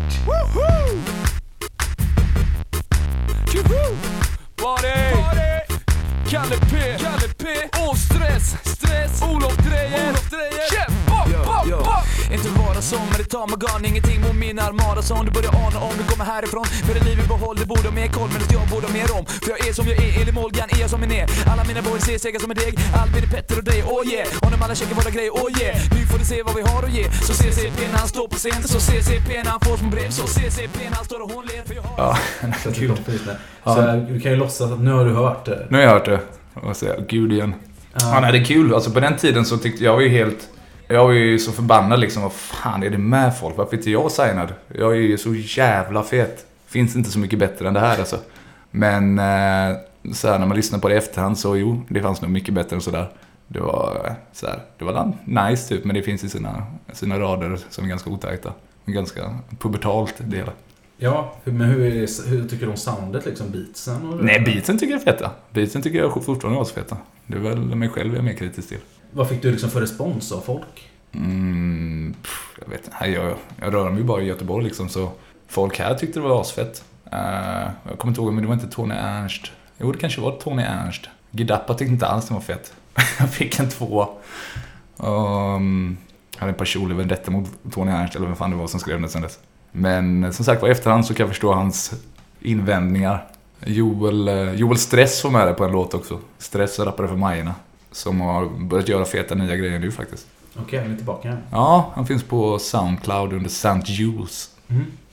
Party! Kalle P, Kalle P, och stress, stress, Olof Drejer, Olof Drejer, yeah, pop, pop, pop. Inte vara som, men det tar mig garn, ingenting mot min armada som du börjar ana om du kommer härifrån. För det liv i behåll, det borde ha mer koll, men det jag borde ha mer om. För jag är som jag är, Eli Molgan är jag som en är. Alla mina boys är sega som en deg, Albin, Petter och dig, oh yeah. Och när alla checkar våra grejer, oh yeah. Nu får du se vad vi har att ge. Så C C P när han står på scen, så C C P när han får som brev, så C C P när han står och hon ler. För jag har... Ja, Så, kul. Så här, du kan ju låtsas att nu har du hört det. nu har jag hört det. Och säga, gud igen. Ja, nej, det är kul. Alltså på den tiden så tyckte jag var ju helt... Jag var ju så förbannad liksom. Vad fan är det med folk? Varför är inte jag signad? Jag är ju så jävla fet. Finns inte så mycket bättre än det här alltså. Men eh, så här, när man lyssnar på det i efterhand så jo, det fanns nog mycket bättre än sådär. Det var så här, det var nice typ, men det finns i sina, sina rader som är ganska otajta. Ganska pubertalt del. Ja, men hur, är det, hur tycker du om soundet liksom, beatsen? Och Nej, beatsen tycker jag är feta. Beatsen tycker jag fortfarande är så feta. Det är väl mig själv jag är mer kritisk till. Vad fick du liksom för respons av folk? Mm, pff, jag vet inte. Jag, jag rör mig ju bara i Göteborg liksom, så folk här tyckte det var asfett. Uh, jag kommer inte ihåg, men det var inte Tony Ernst. Jo, det kanske var Tony Ernst. Gidappa tyckte inte alls det var fett. Jag fick en två. Um, jag hade en personlig vendetta mot Tony Ernst, eller vem fan det var som skrev det sen dess. Men som sagt, på efterhand så kan jag förstå hans invändningar. Joel, Joel Stress var med där på en låt också. Stress rappare för Majerna. Som har börjat göra feta nya grejer nu faktiskt. Okej, okay, han är tillbaka här. Ja, han finns på Soundcloud under Saint Jules. Mm.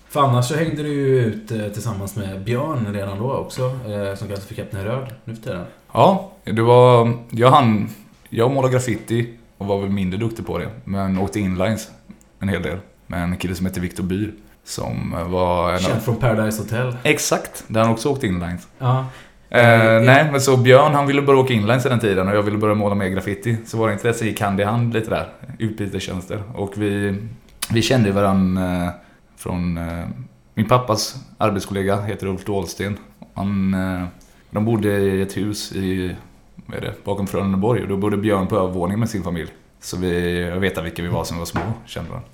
För annars så hängde du ju ut eh, tillsammans med Björn redan då också, eh, som kallas för Kapten Röd nu för tiden. Ja, det var... Jag hann... Jag målade graffiti och var väl mindre duktig på det. Men åkte inlines en hel del. Med en kille som heter Victor Byr. Som var... En Känd av... från Paradise Hotel. Exakt, där han också åkte inlines. Ja. Eh, mm. Nej, men så Björn, han ville börja åka inlines i den tiden. Och jag ville börja måla mer graffiti. Så var det inte det, så gick hand i hand lite där. Utbytestjänster. Och vi, vi kände varandra eh, från... Eh, min pappas arbetskollega heter Ulf Dahlsten. Han, eh, de bodde i ett hus i... Vad är det? Bakom Frölundaborg. Och då bodde Björn på övervåningen med sin familj. Så vi, jag vet vilka vi var som var små, kände man.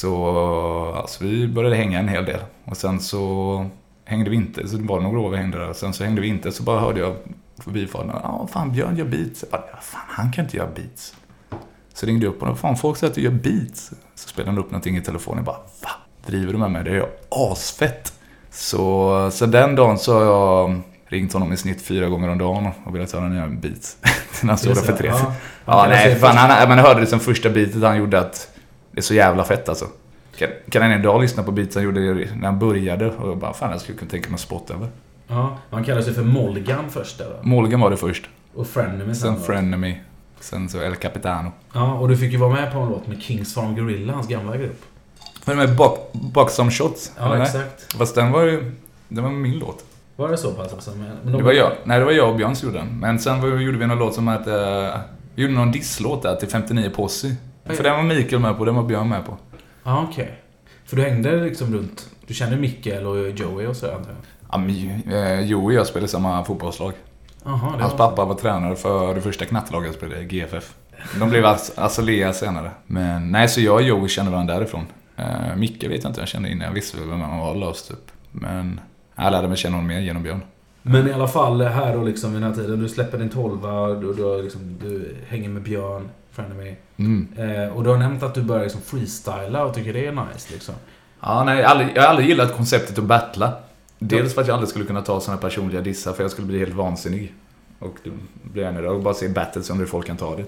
Så alltså, vi började hänga en hel del. Och sen så hängde vi inte. Så det var några år vi hängde där. Och sen så hängde vi inte. Så bara hörde jag förbifarten. Ja, fan, Björn gör beats. Jag bara, ja, fan, han kan inte göra beats. Så ringde jag upp och fan, folk säger att du gör beats. Så spelade han upp någonting i telefonen. Jag bara, va? Driver du med mig? Det är ju asfett. Så, så den dagen så har jag ringt honom i snitt fyra gånger om dagen och velat höra nya beats. När han stod där för tre. Ja, ja nej, fan, han, man hörde det som första beatet han gjorde att det är så jävla fett alltså. Kan, kan en idag lyssna på beats han gjorde när han började och bara, fan, jag skulle kunna tänka mig att spotta över. Ja, man kallar sig för Molgan först där då. Molgan var det först. Och Frenemy sen. Sen Frenemy. Sen så El Capitano. Ja, och du fick ju vara med på en låt med Kings Farm Gorilla, hans gamla grupp. Men med Box Some Shots. Ja, eller? Exakt. Fast den var ju, det var min låt. Var det så pass alltså? Men, men det var jag. Nej, det var jag och Björn som gjorde den. Men sen var, gjorde vi en låt som hette... Vi gjorde någon disslåt där till femtionio Posse. För den var Mikael med på, den var Björn med på. Ja, okej. Okay. För du hängde liksom runt... Du kände Mikael och Joey och så, antar jag? Ja, men eh, Joey och jag spelade samma fotbollslag. Aha, det Hans var... pappa var tränare för det första knattelaget jag spelade, G F F. De blev Azalea senare. Men nej, så jag och Joey kände varandra därifrån. Uh, Micke vet jag inte, jag kände innan. Jag visste väl vem han var löst typ. Men jag lärde mig känna honom mer genom Björn. Men i alla fall här och liksom i den här tiden, du släpper din tolva och du, liksom, du hänger med Björn, Frenemy. Mm. Eh, och du har nämnt att du börjar liksom freestyla och tycker det är nice liksom. Ja, nej, jag har aldrig, jag har aldrig gillat konceptet att battla. Dels för att jag aldrig skulle kunna ta såna personliga dissar, för jag skulle bli helt vansinnig. Och då blir jag nöjd och bara se battles som hur folk kan ta det.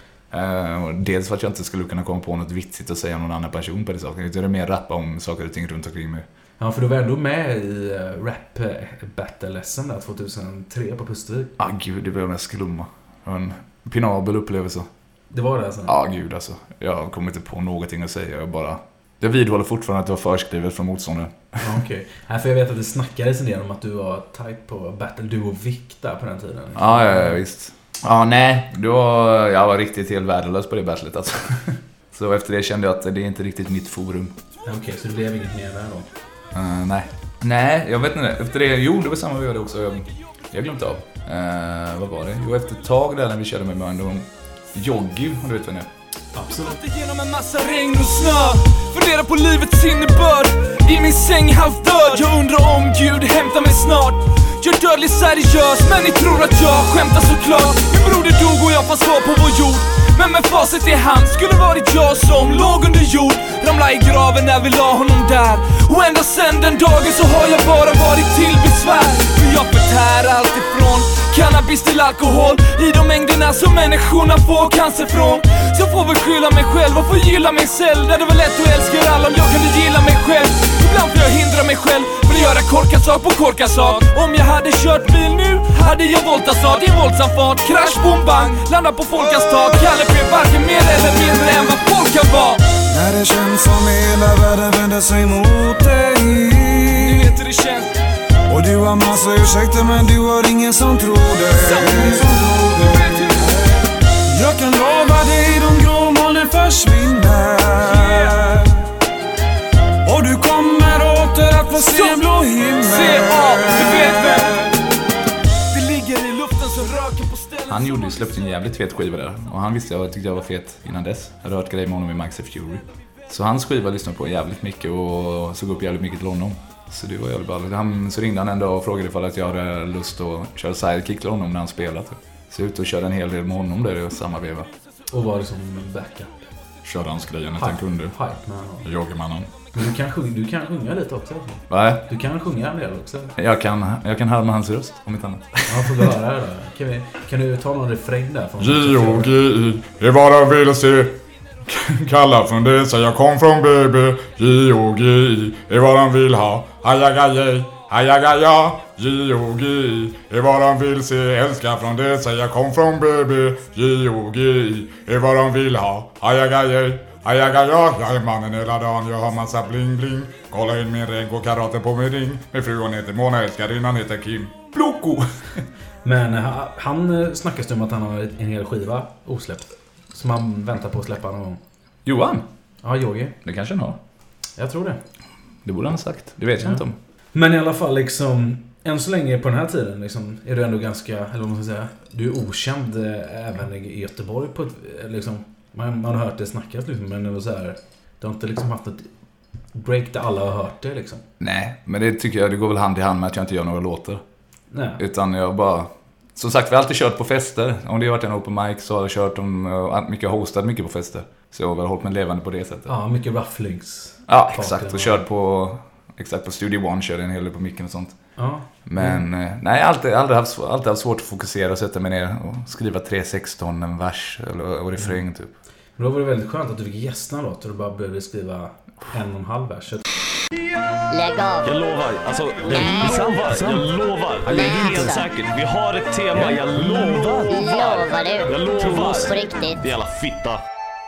Uh, och dels för att jag inte skulle kunna komma på något vitsigt och säga någon annan person på det saker. Det är mer rappa om saker och ting runt omkring mig. Ja, för du var ändå med i uh, rap battle-lesson där tjugohundratre på Pustervik. Ja, ah, gud, det var mest glumma. Det var en pinabel upplevelse. Det var det alltså? Ja, ah, gud alltså. Jag kommer inte på någonting att säga. Jag bara... Jag vidhåller fortfarande att det var förskrivet från motståndare. Ja, okej. Okay. För jag vet att det snackades en del om att du var tight på battle. Du och Vic där på den tiden. Liksom. Ja, ja, ja, visst. Ja, nej. Då, jag var riktigt helt värdelös på det battlet alltså. Så efter det kände jag att det är inte riktigt mitt forum. Okej, okay, så det blev inget mer där då? Uh, nej. Nej, jag vet inte. Efter det, jo, det var samma vi gjorde också. Jag, jag glömde av. Uh, vad var det? Jo, efter ett tag där när vi körde med Mörndom. Joggy, om du vet vad det är. Absolut. Genom en massa regn och snö. Fundera på livets innebörd. I min säng halvt död. Jag undrar om Gud hämtar mig snart. Jag är dödlig seriös, men ni tror att jag skämtar såklart. Min broder dog och jag fanns kvar på vår jord. Men med facit i hand skulle varit jag som låg under jord. Ramla i graven när vi la honom där. Och ända sen den dagen så har jag bara varit till besvär. För jag förtär allt ifrån cannabis till alkohol. I de mängderna som människorna får cancer från. Så får vi skylla mig själv och få gilla mig själv. Där det var lätt att älska alla om jag kunde gilla mig själv. Ibland får jag hindra mig själv för att göra korkad sak på korkad sak. Om jag hade kört bil nu hade jag voltat snart i en våldsam fart. Krasch, boom, bang, landa på folkas tak. Kalle blev varken mer eller mindre än vad folk kan vara. När det känns som hela världen vänder sig mot dig. Du vet hur det känns. Och du har massa ursäkter men du har ingen som tror dig. Jag kan lova dig de grå molnen försvinner. Och du kommer åter att få se en blå himmel. Se, ja, du vet vem. Det ligger i luften som röken på ställen. Han gjorde ju släppte en jävligt fet skiva där. Och han visste jag tyckte jag var fet innan dess. Jag hade hört grejer med honom i Max F Fury. Så hans skiva lyssnade på jävligt mycket och såg upp jävligt mycket till honom. Så det var jävligt bra. Han, så ringde han en dag och frågade ifall att jag hade lust att köra sidekick till honom när han spelade. Så ut och körde en hel del med honom där i samma veva. Och var det som backup? Körde hans grejer när han kunde. Hype man. Joggermannen. Men du kan, sjunga, du kan sjunga lite också. Va? Du kan sjunga en del också. Jag kan, jag kan härma hans röst, om inte annat. Ja, får vi höra det då. Kan, vi, kan du ta någon refräng där? J O G I, det bara vill se. Kalla från det, så jag kom från B B. J O G I är vad de vill ha. Ajagajej, ajagaja. J O G I är vad de vill se. Älskar från det, så jag kom från B B. J O G I är vad de vill ha. Ajagajej, ajagaja. Jag är mannen hela dagen, jag har massa bling bling. Kolla in min ring och karaten på min ring. Min fru hon heter Mona, älskarinnan heter Kim Bloko. Men ha- han snackas det om att han har en hel skiva osläppt. Som han väntar på att släppa någon gång. Johan, Ja, Yogi. det kanske han har. Jag tror det. Det borde han ha sagt, det vet jag Ja. inte om. Men i alla fall liksom, än så länge på den här tiden liksom, är du ändå ganska, eller vad man ska säga, du är okänd eh, även i Göteborg på ett, eh, liksom, man, man har hört det snackas liksom, men det var så här, du har inte liksom haft ett break där alla har hört det liksom. Nej, men det tycker jag, det går väl hand i hand med att jag inte gör några låtar. Nej. Utan jag bara... Som sagt, vi har alltid kört på fester. Om det har varit en open mic så har jag kört om... Uh, mycket hostat mycket på fester. Så jag har väl hållit mig levande på det sättet. Ja, mycket rufflings. Ja, exakt. Och kört på... Exakt, på Studio One körde en hel del på micken och sånt. Ja. Men mm. nej, jag har alltid, aldrig, haft, alltid haft svårt att fokusera och sätta mig ner och skriva tre sexton, en vers eller, och refräng mm. typ. Men då var det väldigt skönt att du fick gästna då, och du bara började skriva en och en halv vers. Lägg av. Jag lovar, alltså jag lovar, jag lovar. Det är helt säkert. Vi har ett tema, jag lovar. Lovar du? Jag lovar. På riktigt. Det är alla fitta.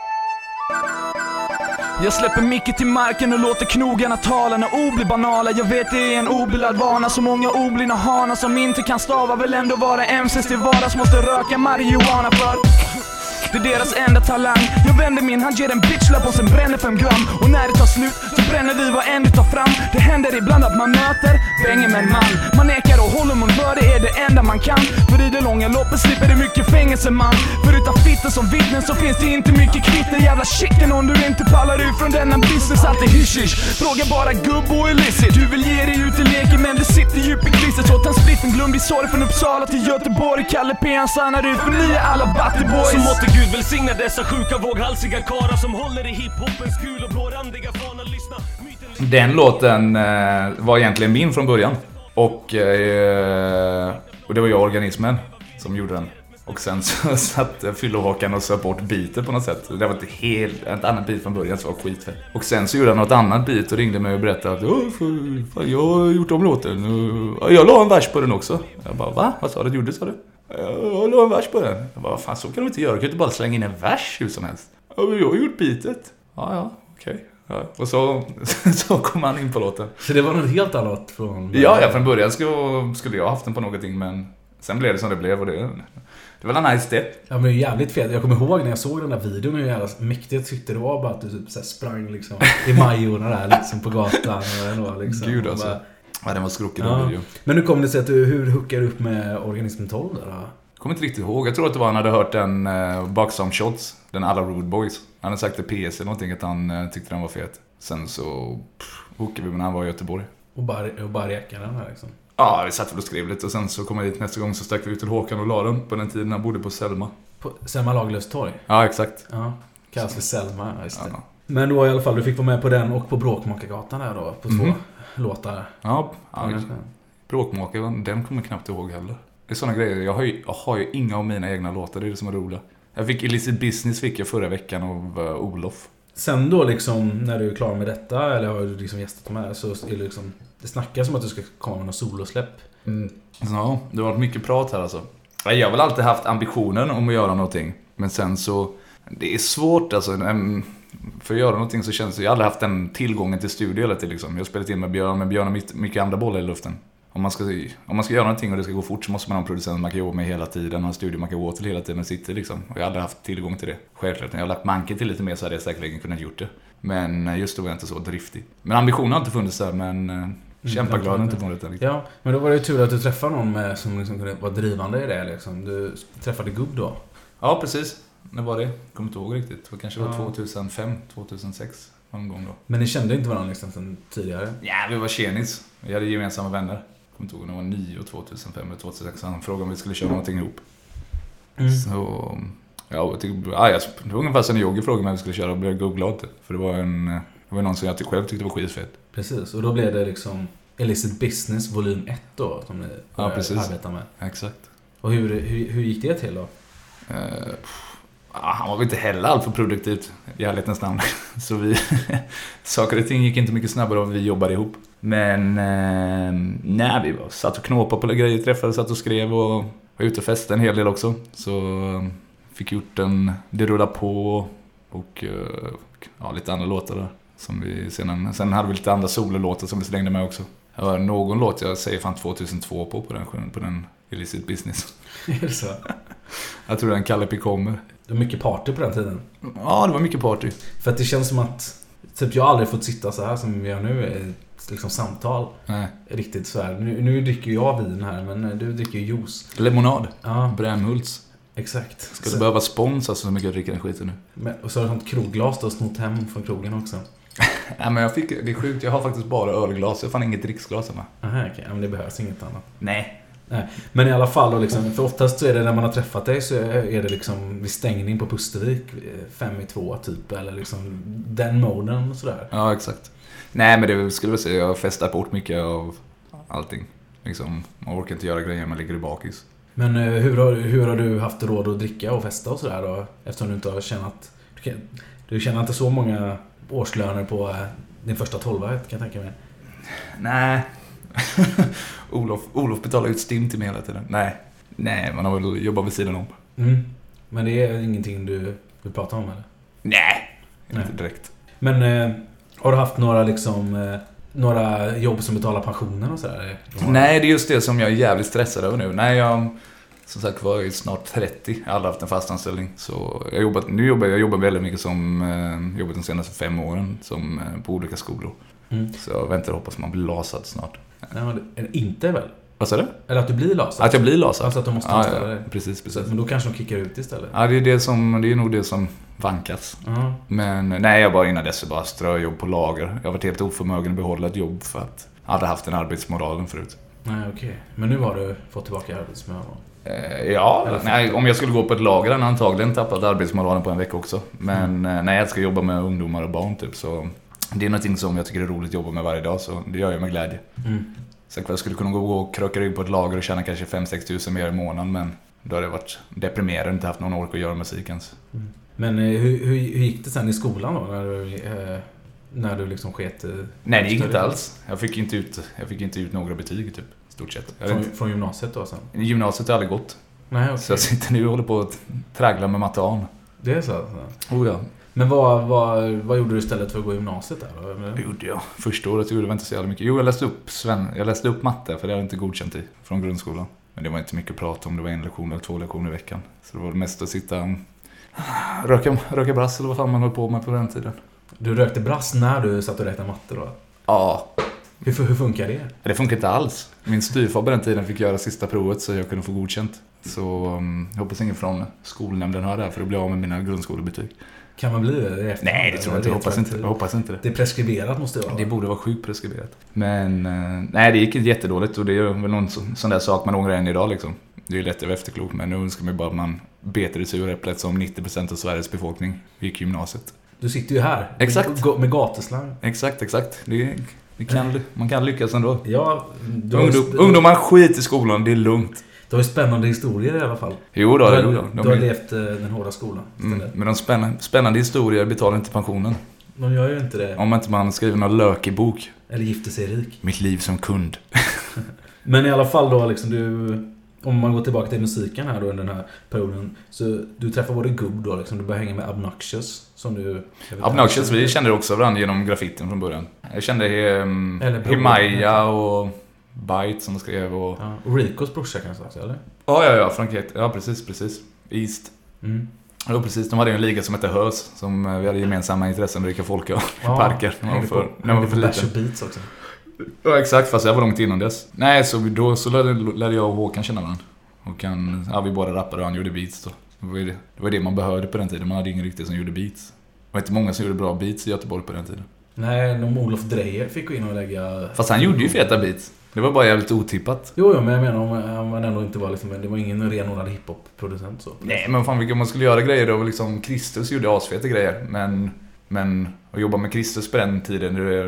Jag släpper micken till marken och låter knogarna tala. När ord blir banala, jag vet det är en obildad vana. Så många oblina hanar som inte kan stava vill ändå vara M C's till vardags. Måste röka marijuana för det är deras enda talang. Jag vänder min hand, ger en bitchlapp och sen bränner fem gram. Och när det tar slut så bränner vi vad en du tar fram. Det händer ibland att man möter bänger med en man. Man nekar och håller mun för det är det enda man kan. För i det långa loppet slipper det mycket fängelse man. För utan fitter som vittnen så finns det inte mycket kvitter. Jävla chicken om du inte pallar ut från denna business. Allt är hysch-hysch, fråga bara gubb och illicit. Du vill ge dig ut i leken men det sitter djup i klistret. Så ta en spliffen glöm blir sorg från Uppsala till Göteborg. Kalle P han stannar ut för ni är alla batterboys. Så måtte Gud välsigna dessa sjuka våghalsiga karar som håller i hiphopens kul och blårandiga fanan. Lyssna. Myten... Den låten eh, var egentligen min från början. Och, eh, och det var jag, Organismen, som gjorde den. Och sen så satt Fyllohakan och söp bort beatet på något sätt. Det var ett helt ett annat beat från början som var skitfett. Och sen så gjorde han något annat beat och ringde mig och berättade att fan, jag har gjort om låten. Jag la en vers på den också. Jag bara, va? Vad sa du? Gjorde sa du? Jag la en vers på den. Jag bara, fan så kan du inte göra. Du kan inte bara slänga in en vers hur som helst. Ja, men jag har gjort beatet. Ja, ja, okej. Okay. Ja. Och så, så kom han in på låten. Så det var något helt annat från... Ja, ja från början skulle, skulle jag haft den på någonting, men sen blev det som det blev och det... Det var en nice det. Ja, men det är jävligt fel. Jag kommer ihåg när jag såg den där videon hur jävla mäktigt tyckte det var bara att du typ så här sprang liksom i Majorna där liksom på gatan och liksom. Gud alltså. Bara... Ja, den var skrockig ja. video. Men nu kom det sig att du, hur hookar du upp med Organism tolv då? Jag kommer inte riktigt ihåg. Jag tror att det var han hade hört den uh, Buxom Shots, den alla Rude Boys. Han hade sagt till P S eller någonting att han uh, tyckte den var fet. Sen så pff, hookade vi när han var i Göteborg. Och bara, och bara räkade den här liksom. Ja, vi satt väl och skrev lite och sen så kom jag dit nästa gång så stack vi ut till Håkan och la den på den tiden han bodde på Selma. På Selma Lagerlöfs torg? Ja, exakt. Ja, kallas för Selma, just det. Ja. Men då i alla fall, du fick vara med på den och på Bråkmakargatan där då, på två mm. låtar. Ja, ja Bråkmakare, den kommer jag knappt ihåg heller. Det är sådana grejer, jag har, ju, jag har ju inga av mina egna låtar, det är det som är roligt. Jag fick Illicit Business fick jag förra veckan av uh, Olof. Sen då liksom, när du är klar med detta, eller har du liksom gästat med så är det liksom, det snackas som att du ska komma med någon solosläpp. Mm. Ja, det har varit mycket prat här alltså. Jag har väl alltid haft ambitionen om att göra någonting. Men sen så, det är svårt alltså. För att göra någonting så känns det, jag har aldrig haft den tillgången till studio eller till liksom. Jag har spelat in med Björn, men Björn har mycket andra bollar i luften. Om man, ska, om man ska göra någonting och det ska gå fort så måste man ha en producent man kan jobba med hela tiden. Ha en studio man kan gå till hela tiden och sitta liksom. Och jag har aldrig haft tillgång till det. Självklart, när jag har lagt manken till lite mer så hade jag säkerligen kunnat gjort det. Men just då var jag inte så driftig. Men ambitionen har inte funnits där, men mm, kämpaglad har inte funnits där. Liksom. Ja, men då var det ju tur att du träffade någon med, som liksom kunde vara drivande i det liksom. Du träffade Gubb då. Ja, precis. När var det? Jag kommer inte ihåg riktigt. Det kanske var ja. tjugohundrafem, tjugohundrasex någon gång då. Men ni kände inte varandra liksom sedan tidigare? Ja, vi var tjenis. Vi hade gemensamma vänner. Jag kommer inte ihåg, det var nio, tjugohundrafem eller tjugohundrasex. Han frågade om vi skulle köra någonting ihop. Mm. Så... Ja, jag tyckte, ah, jag, det var ungefär sen Yogi frågade mig om vi skulle köra och blev glad. För det var en... Det var någon som jag själv tyckte var skitfett. Precis, och då blev det liksom Illicit Business volym ett då som ni ja, precis. arbetar med. Exakt. Och hur, hur, hur gick det till då? Uh, han var väl inte heller allt för produktivt i ärlighetens namn. Så vi, saker och ting gick inte mycket snabbare och vi jobbade ihop. Men eh, nej, vi var, satt och knåpade på grejer, träffade, satt och skrev och var ute och festade en hel del också. Så fick gjort en Det rullar på och ja, lite andra låtar där. Som vi sedan, sen hade vi lite andra sololåtar som vi slängde med också. Det var någon låt jag säger fan tvåtusentvå på på den, på den Illicit Business. Är det så? Jag tror den Kalle P kommer. Det var mycket party på den tiden. Ja, det var mycket party. För att det känns som att typ jag har aldrig fått sitta så här som vi gör nu, liksom samtal. Nej. Riktigt så här. Nu, nu dricker jag vin här, men du dricker ju juice. Lemonad. Ja. Brännhults. Exakt. Ska du behöva sponsra så mycket jag dricker den skiten nu? Men, och så har du sånt krogglas då snott hem från krogen också. Nej, men jag fick, det är sjukt, jag har faktiskt bara ölglas. Jag fann inget dricksglas hemma. Aha, okej. Okay. Men det behövs inget annat. Nej. Nej. Men i alla fall då liksom, för oftast så är det när man har träffat dig så är det liksom vid stängning på Pustervik fem i två typ, eller liksom den moden och sådär. Ja, exakt. Nej, men det skulle jag säga, jag festar bort mycket av allting. Liksom, man orkar inte göra grejer, man ligger i bakis. Men hur har, hur har du haft råd att dricka och festa och sådär då? Eftersom du inte har tjänat... Du, kan, du tjänar inte så många årslöner på din första tolva, kan jag tänka mig. Nej. Olof, Olof betalar ut stim till mig hela tiden. Nej. Nej, man har väl jobbat vid sidan om. Mm. Men det är ingenting du vill prata om, eller? Nej, inte Nej. direkt. Men eh, har du haft några liksom... Eh, några jobb som betalar pensionen och sådär? Nej, det är just det som jag är jävligt stressad över nu. Nej, jag som sagt var snart trettio. Jag har aldrig haft en fast anställning. Så jag jobbat, nu jobbar jag jobbar väldigt mycket som eh, jobbat de senaste fem åren som eh, på olika skolor. Mm. Så jag väntar och hoppas man blir lasad snart. Nej, men det, inte väl? Vad sa du? Eller att du blir lasad? Att jag blir lasad? Alltså att de måste ja, anställa ja, dig. precis, precis. Men då kanske de kickar ut istället. Ja, det är, det som, det är nog det som vankas. Uh-huh. Men nej, jag bara innan dess bara ströjobb på lager. Jag har varit helt oförmögen att behålla ett jobb för att jag hade haft en arbetsmoralen förut. Nej, okej. Okay. Men nu har du fått tillbaka arbetsmoral? Eh, ja, nej, om jag skulle gå på ett lager hade jag antagligen tappat arbetsmoralen på en vecka också. Men mm. nej, jag ska jobba med ungdomar och barn typ, så det är någonting som jag tycker är roligt att jobba med varje dag, så det gör jag med glädje. Mm. Sen jag skulle kunna gå och kröka rygg på ett lager och tjäna kanske fem sex tusen mer i månaden, men då har det varit deprimerande och inte haft någon ork att göra musik ens. Mm. Men hur, hur, hur gick det sen i skolan då? När du, eh, när du liksom sket? Nej, det gick inte alls. Jag fick inte ut, jag fick inte ut några betyg typ, stort sett. Från, inte, från gymnasiet då sen? Gymnasiet har aldrig gått. Nej, okay. Så jag sitter nu och håller på att traggla med matte A. Det är så? så. Oh ja. Men vad, vad, vad gjorde du istället för att gå i gymnasiet där då? Eller? Det gjorde jag. Första året gjorde jag inte så jävla mycket. Jo, jag läste upp Sven, jag läste upp matte för det hade jag inte godkänt i från grundskolan. Men det var inte mycket att prata om. Det var en lektion eller två lektioner i veckan. Så det var mest att sitta röka, röka brass eller vad fan man höll på med på den tiden. Du rökte brass när du satt och räknade matte då? Ja. Hur, hur funkar det? Det funkar inte alls. Min styrfar på den tiden fick göra sista provet så jag kunde få godkänt. Så um, jag hoppas ingen från skolnämnden hör det här för att bli av med mina grundskolebetyg. Kan man bli det? Nej, det tror jag inte. Jag hoppas inte. Jag hoppas inte det. Det är preskriberat måste det vara. Det borde vara sjukt preskriberat. Men uh, nej, det gick jättedåligt och det är väl någon sån, sån där sak man ångrar än idag liksom. Det är ju lätt att vara efterklok, men nu önskar man bara att man beter i suräpplet som nittio procent av Sveriges befolkning gick gymnasiet. Du sitter ju här. Exakt. Med, med gatuslang. Exakt, exakt. Det, det kan, man kan lyckas ändå. Ja, Ungdom, ungdomar skit i skolan, det är lugnt. Du har ju spännande historier i alla fall. Jo då, du har, jo då. De du har levt den hårda skolan. Mm, men de spännande, spännande historier betalar inte pensionen. De gör ju inte det. Om inte man skriver någon lök i bok. Eller gifter sig rik. Mitt liv som kund. Men i alla fall då liksom du... Om man går tillbaka till musiken här då under den här perioden. Så du träffar både gubb då liksom. Du börjar hänga med Obnoxious. Som du... Obnoxious, vi kände också varandra genom graffiten från början. Jag kände um, Himaja och Byte som skrev och... Ja, och Ricos brorsa kanske också, eller? Ja, ja, ja, Frankrike. Ja, precis, precis. East. Mm. Ja, precis. De hade en liga som hette Hös. Som vi hade gemensamma intressen med rika folk och ja, parker. När man var för, när man var för liten. Beats också. Ja, exakt. Fast jag var långt innan dess. Nej, så då så lärde, lärde jag och Håkan känna varandra. Och han, ja, vi båda rappade och han gjorde beats då. Det var, det, det var det man behövde på den tiden. Man hade ingen riktigt som gjorde beats. Det var inte många som gjorde bra beats i Göteborg på den tiden. Nej, de Olof Dreyer fick gå in och lägga... Fast han gjorde ju feta beats. Det var bara jävligt otippat. Jo, men jag menar om man ändå inte var liksom... Det var ingen renodlad hiphop-producent så. Nej, men fan vilka man skulle göra grejer då. Liksom Kristus gjorde asfeta grejer. Men, men att jobba med Kristus på den tiden, det,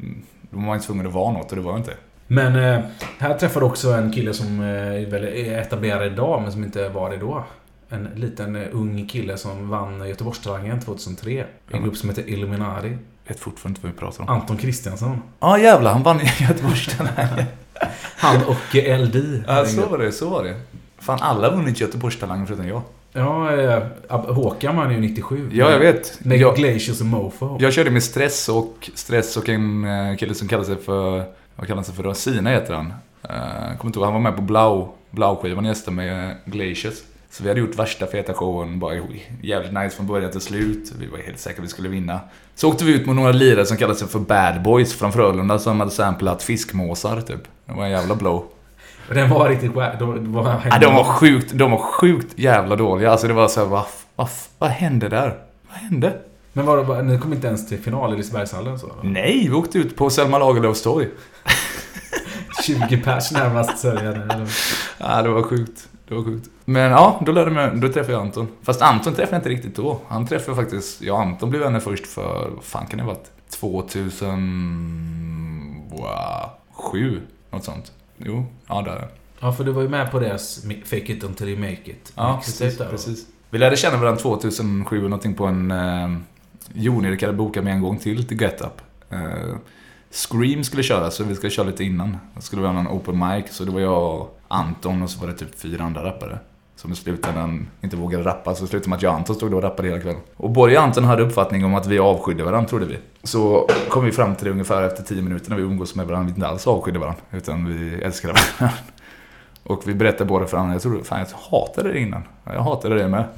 då var man inte tvungen att vara något och det var inte. Men eh, här träffade också en kille som eh, är etablerad idag men som inte var det då. en liten uh, ung kille som vann Göteborgstalangen tjugohundratre. En grupp som heter Illuminati. Jag vet fortfarande inte vad vi pratar om. Anton Kristiansson. Ja ah, jävlar, han vann i Göteborgstalangen. Han och L D. Ja, så var det, så var det. Fan, alla har vunnit Göteborgstalangen förutom jag. Ja, äh, Håkan var ju nittiosju. Ja, jag vet. Med jag, Glaciers och Mofo. Jag körde med stress och stress och en uh, kille som kallar sig för, vad kallar han sig för då? Sina heter han. Uh, kommer inte ihåg, han var med på Blau, Blau-skivan gästade med uh, Glaciers. Så vi hade gjort värsta feta showen, bara jävligt nice från början till slut. Vi var helt säkra att vi skulle vinna. Så åkte vi ut med några lirare som kallade sig för Bad Boys från Frölunda som hade samplat fiskmåsar typ. Det var en jävla blow. Den var riktigt skär. De var, ja, de var sjukt, de var sjukt jävla dåliga. Alltså det var så här, vad, vad, vad hände där? Vad hände? Men var det bara, ni kom inte ens till final i Lisebergshallen så? Nej, vi åkte ut på Selma Lagerlöfs torg. tjugo pers närmast sörjade. Ja, det var sjukt. Det var sjukt. Men ja, då lärde mig, då träffade jag Anton. Fast Anton träffade jag inte riktigt då. Han träffade faktiskt, ja Anton blev vänner först för, vad fan kan det vara? tvåtusensju, något sånt. Jo, ja där. Ja, för du var ju med på deras Fake It Until You Make It. Ja, precis, där, precis. Vi lärde känna varandra tvåtusensju någonting på en eh, Joni hade bokat med en gång till till Get Up. Eh, Scream skulle köra, så vi skulle köra lite innan. Det skulle vara en open mic, så det var jag och Anton och så var det typ fyra andra rappare. Som i slutändan inte vågade rappa, så slutade med att jag och Anton stod då och rappade hela kvällen. Och både Anton hade uppfattning om att vi avskydde varandra, trodde vi. Så kom vi fram till det ungefär efter tio minuter när vi umgås med varandra. Vi inte alls avskydde varandra, utan vi älskade varandra. Och vi berättade båda för varandra. Jag trodde, fan jag hatade det innan. Jag hatade det med.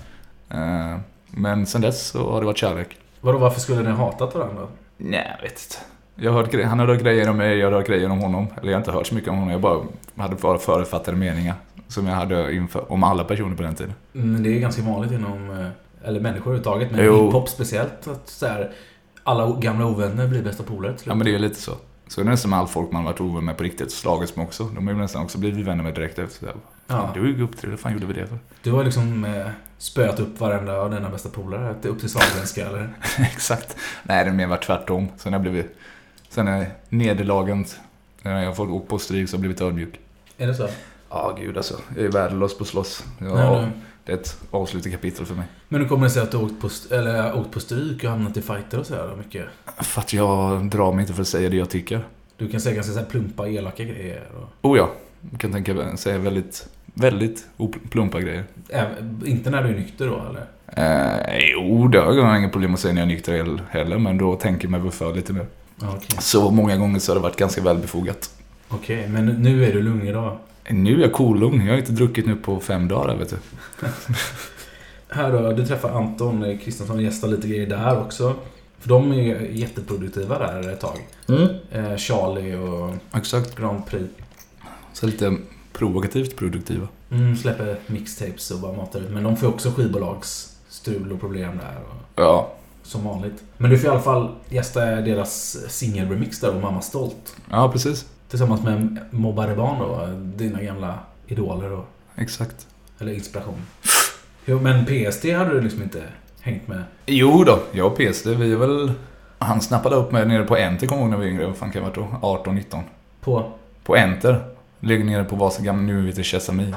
Men sen dess så har det varit kärlek. Vadå, varför skulle ni hatat varandra? Nej, jag vet inte. Jag har hört, han har hört grejer om mig, jag har hört grejer om honom. Eller jag har inte hört så mycket om honom. Jag bara hade bara förutfattade meningar som jag hade inför, om alla personer på den tiden. Men det är ganska vanligt inom, eller människor överhuvudtaget, men jo. hiphop speciellt, att så här, alla gamla ovänner blir bästa polare. Ja, men det är lite så. Så det är nästan all folk man har varit ovänner med på riktigt, slagits med också. De har ju nästan också blivit vänner med direkt efter. Ja. Du gick upp till det, fan gjorde vi det för? Du har liksom eh, spöat upp varenda av dina bästa polare, upp till svenska eller? Exakt. Nej, det är mer varit tvärtom. Sen har jag blivit, sen är nederlagen, när jag har fått åka på stryk så har jag blivit ödmjuk. Är det så? Ja, gud alltså. Jag är värdelös på slåss. Jag, Nej, nej. Det är ett avslutat kapitel för mig. Men du kommer det sig att du har åkt på, eller, åkt på stryk och hamnat i fighter och så här mycket? För att jag drar mig inte för att säga det jag tycker. Du kan säga ganska så här plumpa, elaka grejer. Och... Oh ja, jag kan tänka säga väldigt, väldigt plumpa grejer. Även, inte när du är nykter då, eller? Eh, jo, det har jag inga problem att säga när jag är nykter heller. Men då tänker jag mig för lite mer. Okay. Så många gånger så har det varit ganska välbefogat. Okej, okay, men nu är du lugn idag? Nu är jag cool-lugn. Jag har inte druckit nu på fem dagar, vet du. Här då, du träffar Anton Kristiansson och gästar lite grejer där också. För de är jätteproduktiva där ett tag. Mm. Eh, Charlie och exakt. Grand Prix. Så lite provokativt produktiva. Mm, släpper mixtapes och bara matar ut. Men de får också skivbolagsstrul och problem där. Och ja. Som vanligt. Men du får i alla fall gästa deras singelremix där och Mamma Stolt. Ja, precis. Tillsammans med Mobbare Barn då, dina gamla idoler och... Exakt. Eller inspiration. Jo, men P S D hade du liksom inte hängt med? Jo då, jag och P S D, vi är väl... Han snappade upp mig nere på Enter, kom ihåg när vi yngre. Vad fan kan jag vara då? arton nitton. På? På Enter. Ligger nere på Vasa gamla, nu vid Chesami.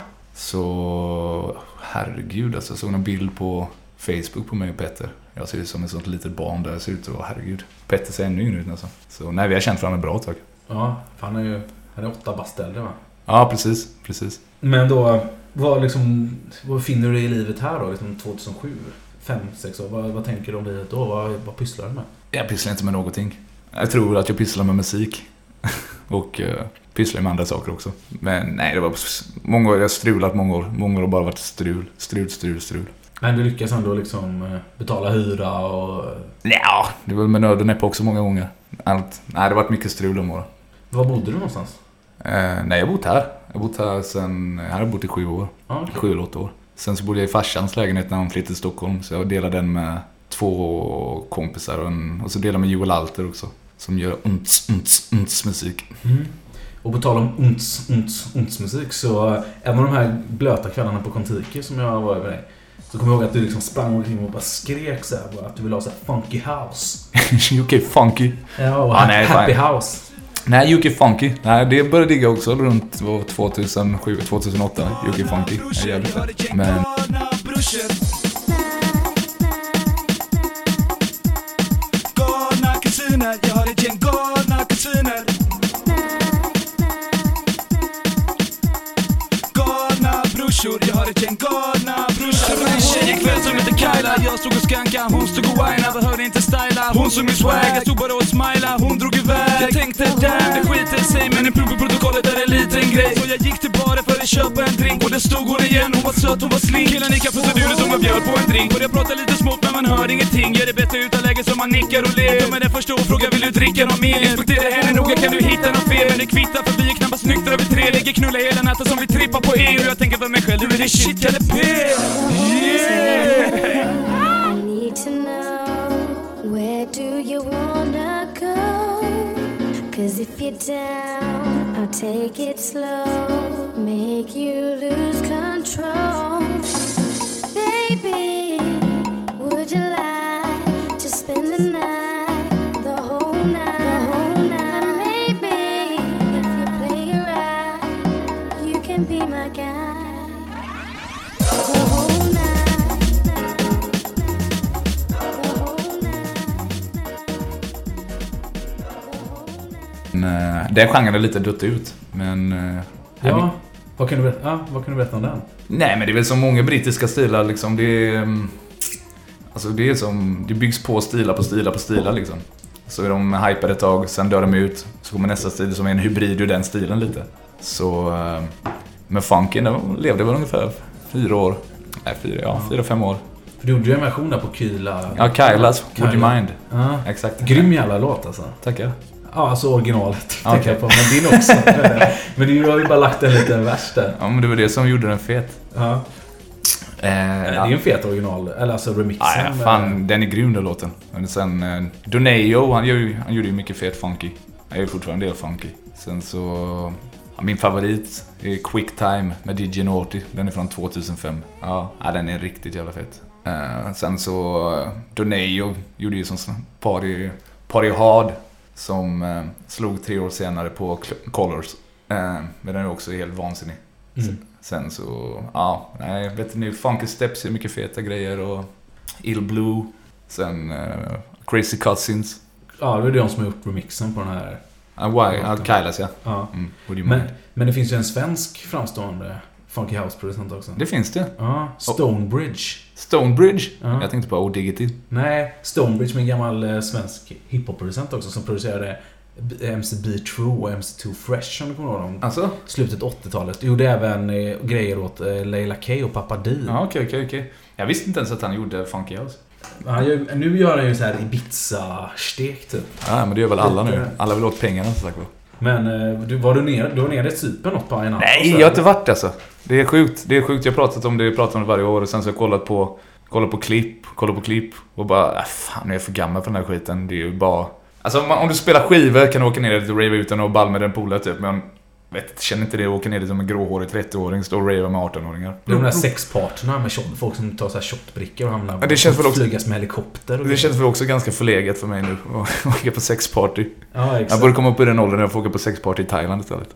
Så... Herregud, alltså. Jag såg en bild på Facebook på mig och Petter. Jag ser ut som ett sånt litet barn där jag ser ut och herregud. Petter ser ännu yngre ut nästan. Så nej, vi har känt varandra bra ett tag. Ja, han är ju han är åtta bast äldre, va? Ja, precis, precis. Men då, vad liksom, vad finner du i livet här då? Liksom tjugohundrasju, fem, sex år. Vad, vad tänker du om livet då? Vad, vad pysslar du med? Jag pysslar inte med någonting. Jag tror att jag pysslar med musik. Och uh, pysslar med andra saker också. Men nej, det var många år, jag har strulat många år. Många år har bara varit strul, strul, strul, strul. Men du lyckas ändå liksom betala hyra och... Ja, det var med nöden på också många gånger. Allt. Nej, det har varit mycket strul om åren. Var bodde du någonstans? Eh, nej, jag har bott här. Jag har bott här sen... Jag har bott i sju år. Ah, okay. Sju eller åtta år. Sen så bodde jag i farsans lägenhet när han flyttade till Stockholm. Så jag delade den med två kompisar. Och, en, och så delade med Joel Alter också. Som gör unts, unts, unts musik. Mm. Och på tal om unts, unts, unts musik så... En av de här blöta kvällarna på Kontiki som jag var över dig. Så kommer jag ihåg att du liksom sprang omkring och bara skrek så här, bara, att du ville ha så här funky house. U K Funky. Ja, och ah, nej, happy fan. house. Nej, U K Funky. Nej, det började digga också runt tvåtusensju tjugohundraåtta. U K Funky. Ja, jävligt. Men... brorsor. Galna kusiner, jag har ett gäng galna kusiner. Galna brorsor, jag har ett gäng galna brorsor. Det var en tjej ikväll som heter Kyla. Jag stod och skanka, hon stod och whina. Behövde inte styla, hon såg min swag. Jag stod bara och smila, hon drog iväg. Jag tänkte damn, det skiter sig. Men en prov på protokollet är en liten grej. Så jag gick till baren för att köpa en drink. Och där stod hon igen, hon var söt, hon var slink. Killen nickade proceduren som jag bjöd på en drink. Och jag pratade lite smått men man hör ingenting. Gör det bättre utan läge som man nickar och ler. Men den första och frågar vill du dricka något mer? Inspektera henne noga, kan du hitta något fel? Men det kvittar för vi är knappast nyktra över tre. Lägger knulla hela natten som vi trippar på er. Och jag tänker för mig själv, du är det shit, Kalle P. Yeah! I need to know, where do you wanna go? Cause if you're down, I'll take it slow, make you lose control. Baby, would you like to spend the night, the whole night, the whole night? Maybe, if you play it right, you can be my guy, the whole night. Den genren är lite dött ut. Men ja, vi... vad, kan du berätta? Ja, vad kan du berätta om den? Nej, men det är väl som många brittiska stilar liksom. Det är, alltså det är som, det byggs på stilar på stilar på stilar liksom. Så är de hypade ett tag, sen dör de ut. Så kommer nästa stil som är en hybrid ur den stilen lite. Så med funken, den levde väl ungefär fyra år. Nej, fyra, ja, fyra, fem år. För du gjorde ju en version där på Kyla. Ja, Kylas, Would You Mind. Ja, exakt. Grym jävla låt alltså. Tackar. Ja, alltså originalet. Okay. Tänker jag på, men din också. Men du har ju bara lagt en liten vers där. Ja, men det var det som gjorde den fet. Ja. Eh, det är ju en fet original, eller alltså remixen. Ja, fan, den är grym den låten. Men sen eh, Donaio, han, gör, han gjorde ju mycket fet funky. Han gör fortfarande en del funky. Sen så, ja, min favorit är Quick Time med D J Naughty. Den är från tvåtusenfem. Ja, ja, den är riktigt jävla fet. Eh, sen så, uh, Donaio gjorde ju som party, party hard. Som eh, slog tre år senare på Colors. Eh, men den är också helt vansinnig. Mm. Sen, sen så, ja, nej, vet ni, Funky Steps är mycket feta grejer. Och Ill Blue. Sen eh, Crazy Cousins. Ja, det är de som har gjort remixen på den här. Uh, why? Uh, Kylas, ja. ja. Mm, men, men det finns ju en svensk framstående Funky House-producent också. Det finns det. Ja, Stonebridge. Stonebridge? Ja. Jag tänkte på Odigity. Nej, Stonebridge med en gammal eh, svensk hiphop-producent också som producerade M C B True och M C två Fresh, om du kommer ihåg dem. Alltså? Slutet åttiotalet. Gjorde även eh, grejer åt eh, Leila K och Papa D. Ja, okej, okej, okej. Jag visste inte ens att han gjorde Funky House. Han gör, nu gör han ju så här Ibiza-stek typ. Ja, men det gör väl alla nu. Alla vill åt pengarna, så sagt. Men du, var du nere, du var nere i Cypern något på en annan? Nej, jag har inte varit alltså. Det är sjukt. Det är sjukt. Jag har pratat om det, jag pratat om det varje år. Och sen så har jag kollat på, kollat på klipp, kollat på klipp. Och bara, äh, fan, nu är jag för gammal för den här skiten. Det är ju bara... Alltså om, om du spelar skivor kan du åka ner dit och rave utan och ball med den polare typ. Men vet, känner inte det att åka ner dit som en gråhårig trettioåring står och rave med arton-åringar. Det är de där sexparterna med shot, folk som tar så här shotbrickor och hamnar ja, det känns väl också, flygas med helikopter. Och det känns väl också ganska förlegat för mig nu att åka på sexparty. Ja, exakt. Jag borde komma upp i den åldern när jag får åka på sexparty i Thailand istället.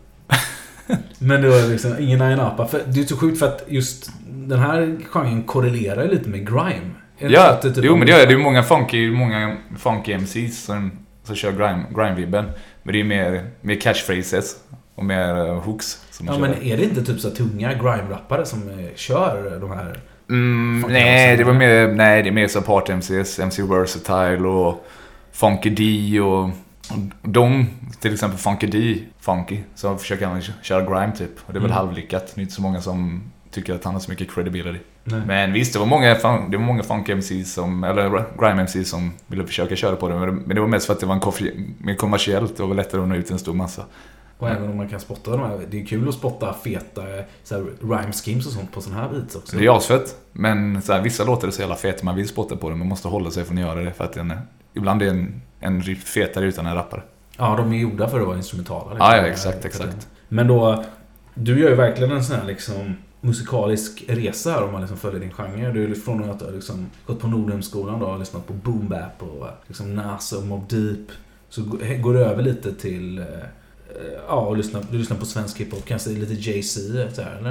Men det var liksom ingen nine-uppa. Det är så sjukt för att just den här genren korrelerar lite med grime. Ja, typ jo men det är det är många funky, många funky M Cs som, som kör grime, grime-vibben. Men det är mer, mer catchphrases och mer uh, hooks som ja, kör. Men är det inte typ så tunga grime-rappare som uh, kör de här? Mm, nej, det var mer, nej, det är mer så party-M Cs, M C Versatile och Funky D och, och de, till exempel Funky D, Funky, så försöker han köra grime typ. Och det är väl mm. halvlyckat, det är inte så många som tycker att han har så mycket credibility. Nej. Men visst, det var många, det var många funk M Cs som, eller grime M Cs som ville försöka köra på det. Men det var mest för att det var en koffie, mer kommersiellt och var lättare att nå ut en stor massa. Och även om man kan spotta de här, det är kul att spotta feta så här, rhyme schemes och sånt på sån här beats också. Det är asfett, men så här, vissa låter det så jävla fet, man vill spotta på det, man måste hålla sig för att göra det för att en, ibland är en, en fetare utan en rappare. Ja, de är gjorda för att vara instrumentala. Liksom. Ja, ja, exakt, exakt. Men då, du gör ju verkligen en sån här liksom musikalisk resa här om man liksom följer din genre. Du är från att du har liksom gått på Nordhemskolan då och lyssnat på boom bap och liksom Nas och Mobb Deep, så går du över lite till ja, och lyssnar, du lyssnar på svensk hiphop, kanske lite Jay-Z så här, eller?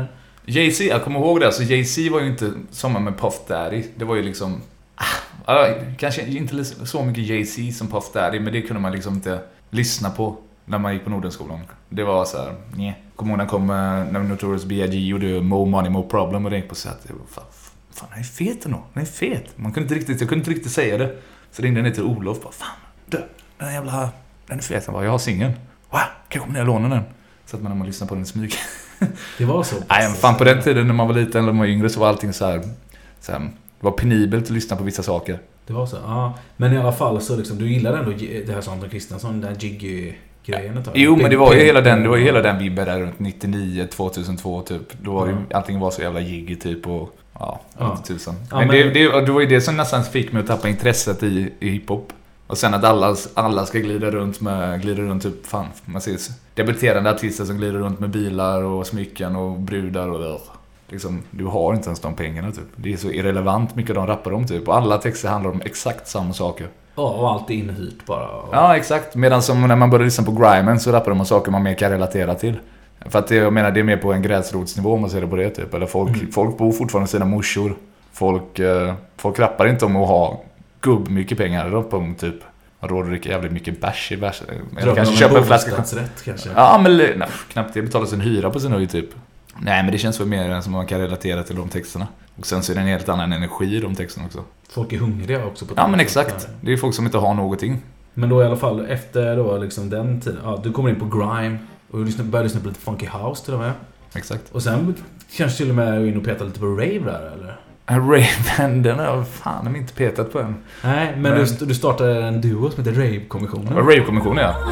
Jay-Z, jag kommer ihåg det. Alltså Jay-Z var ju inte samma med Puff Daddy. Det var ju liksom... Ah, kanske inte så mycket Jay-Z som Puff Daddy, men det kunde man liksom inte lyssna på när man gick på Nordenskolan. Det var så här, nej. Kommer ihåg när kom när Notorious B I G gjorde Mo Money Mo Problem och det gick på så att det var fan, fan, den är fet ändå. Den är fet. Man kunde inte riktigt, jag kunde inte riktigt säga det. Så ringde ner till Olof bara, fan, du, den här jävla, den är fet. Han bara, jag har singeln. Wow, kan jag komma ner och låna den? Så att man när man lyssnar på den i smyg. Det var så. Nej, men fan på den tiden när man var liten eller man var yngre så var allting så här, så här, det var penibelt att lyssna på vissa saker. Det var så, ja. Men i alla fall så liksom, du gillade ändå det här som Anton Kristiansson, den Jiggy-grejen ett tag. Jo, men det var ju hela den, det var ju hela den vibben där runt nittionio tvåtusentvå typ. Då var det ju, allting var så jävla jiggy typ och ja, ja. tusen. Ja, men men det, det, det var ju det som nästan fick mig att tappa intresset i, i hiphop. Och sen att alla, alla ska glida runt med, glida runt typ, fan, man ser debuterande artister som glider runt med bilar och smycken och brudar och där. Liksom, du har inte ens de pengarna typ. Det är så irrelevant mycket de rappar om typ. Och alla texter handlar om exakt samma saker. Ja, och allt är inhyrt bara. Ja, exakt. Medan som när man börjar lyssna på Grimen så rappar de om saker man mer kan relatera till. För att det, jag menar, det är mer på en gräsrotsnivå om man ser det på det typ. Eller folk, mm. folk bor fortfarande sina morsor. Folk, eh, folk rappar inte om att ha gubb mycket pengar. De på typ. Man råder dricka jävligt mycket bärs i bärs. Eller kanske köpa en flaska. Kanske. Ja, men nej, knappt det betalas en hyra på sin höjd typ. Nej, men det känns väl mer än som man kan relatera till de texterna. Och sen så är det en helt annan energi i de texterna också. Folk är hungriga också på. Ja, men exakt. Det är folk som inte har någonting. Men då i alla fall efter då liksom den tiden, ja, du kommer in på grime och du börjar lyssna på lite funky house till och med. Exakt. Och sen kanske till och med in och peta lite på rave där, eller? Rave, den har fan de inte petat på än. Nej, men, men... Du, du startade en duo som heter Rave-kommissionen. Rave-kommissionen, ja.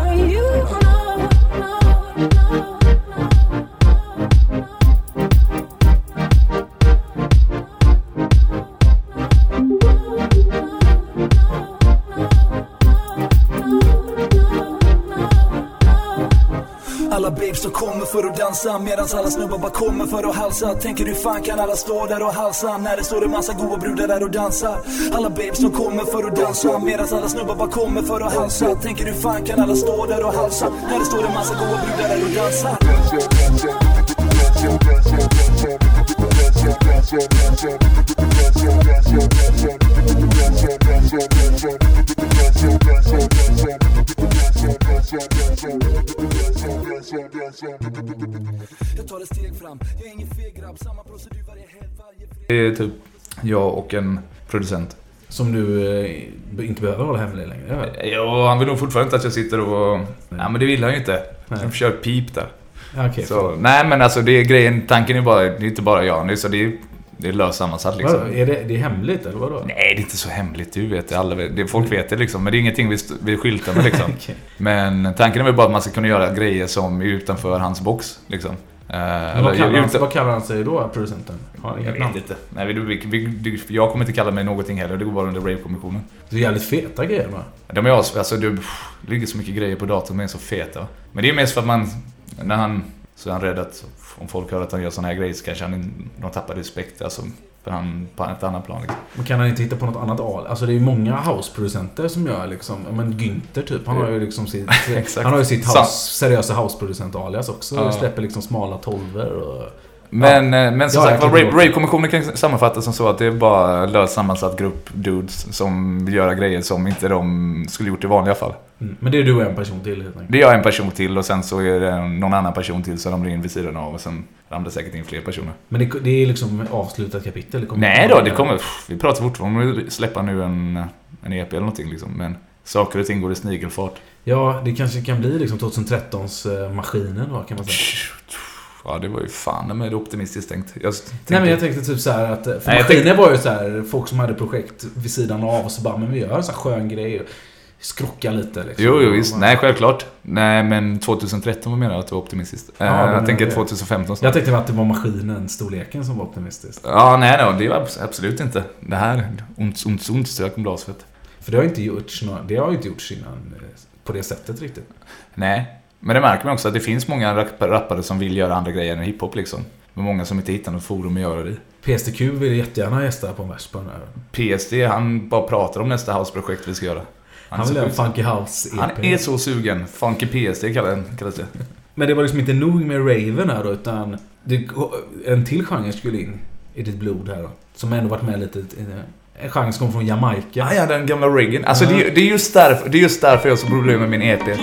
Alla babes som kommer för att dansa medans alla snubbar bara kommer för att halsa. Tänker du fan kan alla stå där och halsa när det står en massa goa brudar där och dansa. Alla babes som kommer för att dansa medans alla snubbar bara kommer för att halsa. Tänker du fan kan alla stå där och halsa när det står en massa goa brudar där och dansa. Jag tar ett steg fram, jag är ingen feg grabb, samma procedur varje helg, varje fredag. Det är typ jag och en producent. Som du eh, inte behöver hålla hemlig längre. Ja, han vill nog fortfarande inte att jag sitter och... Nej, ja, men det vill han ju inte. Jag kör pip där. Okay, så, nej, men alltså det är grejen, tanken är bara, det är inte bara jag. Det är, så det är, det är löst sammansatt liksom. Är det, det är hemligt eller vadå? Nej, det är inte så hemligt, du vet. Alla vet, det, folk vet det liksom, men det är ingenting vi, vi skyltar med liksom. Okay. Men tanken är väl bara att man ska kunna göra grejer som är utanför hans box liksom. Uh, eller, vad, kallar han, utan... vad kallar han sig då, producenten? Har jag vet namn? Inte. Nej, vi, vi, vi, jag kommer inte kalla mig någonting heller, det går bara under Rave-kommissionen. Det är jävligt feta grejer, va? De är alltså, det ligger så mycket grejer på datorn, men är så feta. Men det är mest för att man, när han, så är han rädd att om folk hör att han gör såna här grejer så kanske han, de tappar respekt, alltså för han på ett annat plan liksom. Men kan han inte hitta på något annat al? Alltså det är ju många house-producenter som gör liksom, men Günther typ, han har ju liksom sitt, han har ju sitt house, seriösa house-producent alias också. Ja. Släpper liksom smala tolver och... Men, ja. men som ja, sagt, Rave-kommissionen kan sammanfattas som så att det är bara löst sammansatt grupp dudes som vill göra grejer som inte de skulle gjort i vanliga fall. Mm. Men det är du och en person till helt enkelt. Det är jag en person till och sen så är det någon annan person till som ramlar in vid sidan av och sen ramlar säkert in fler personer. Men det, det är liksom avslutat kapitel? Det Nej då, det kommer, vi pratar fortfarande om att släppa nu en, en E P eller någonting liksom, men saker och ting går i snigelfart. Ja, det kanske kan bli liksom tjugotretton:s maskinen då, kan man säga. Ja, det var ju fan med det optimistiskt tänkt. Jag tänkte... Nej, men jag tänkte typ så här att för Nej, maskiner tänkte... var ju så här folk som hade projekt vid sidan av och så bara, men vi gör en sån här skön grej och skrocka lite liksom. Jo, jo, visst. Nej, självklart. Nej, men tjugotretton var menar att det var optimistiskt. Ja, uh, jag tänker tjugofemton. Jag tänkte att det var maskinen, storleken som var optimistiskt. Ja, nej, nej, det var absolut inte. Det här, ont, ont, ont, stök om glasfett. För det har inte gjorts, det har inte gjorts innan på det sättet riktigt. Nej. Men det märker man också att det finns många rappare som vill göra andra grejer än hiphop liksom. Men många som inte hittar något forum att göra det i. P S T Q vill jättegärna gästa på en vers på den här. P S D, han bara pratar om nästa house-projekt vi ska göra. Han, han vill ha en Funky House E P. Han är så sugen. Funky P S D kallas det. Men det var liksom inte nog med Raven här då, utan Det, en till genre skulle in i ditt blod här då. Som ändå varit med lite. En genre som kommer från Jamaica. Ah, ja, den gamla reggae. Alltså uh-huh. det, det, är just därför, det är just därför jag har så problem med min E P.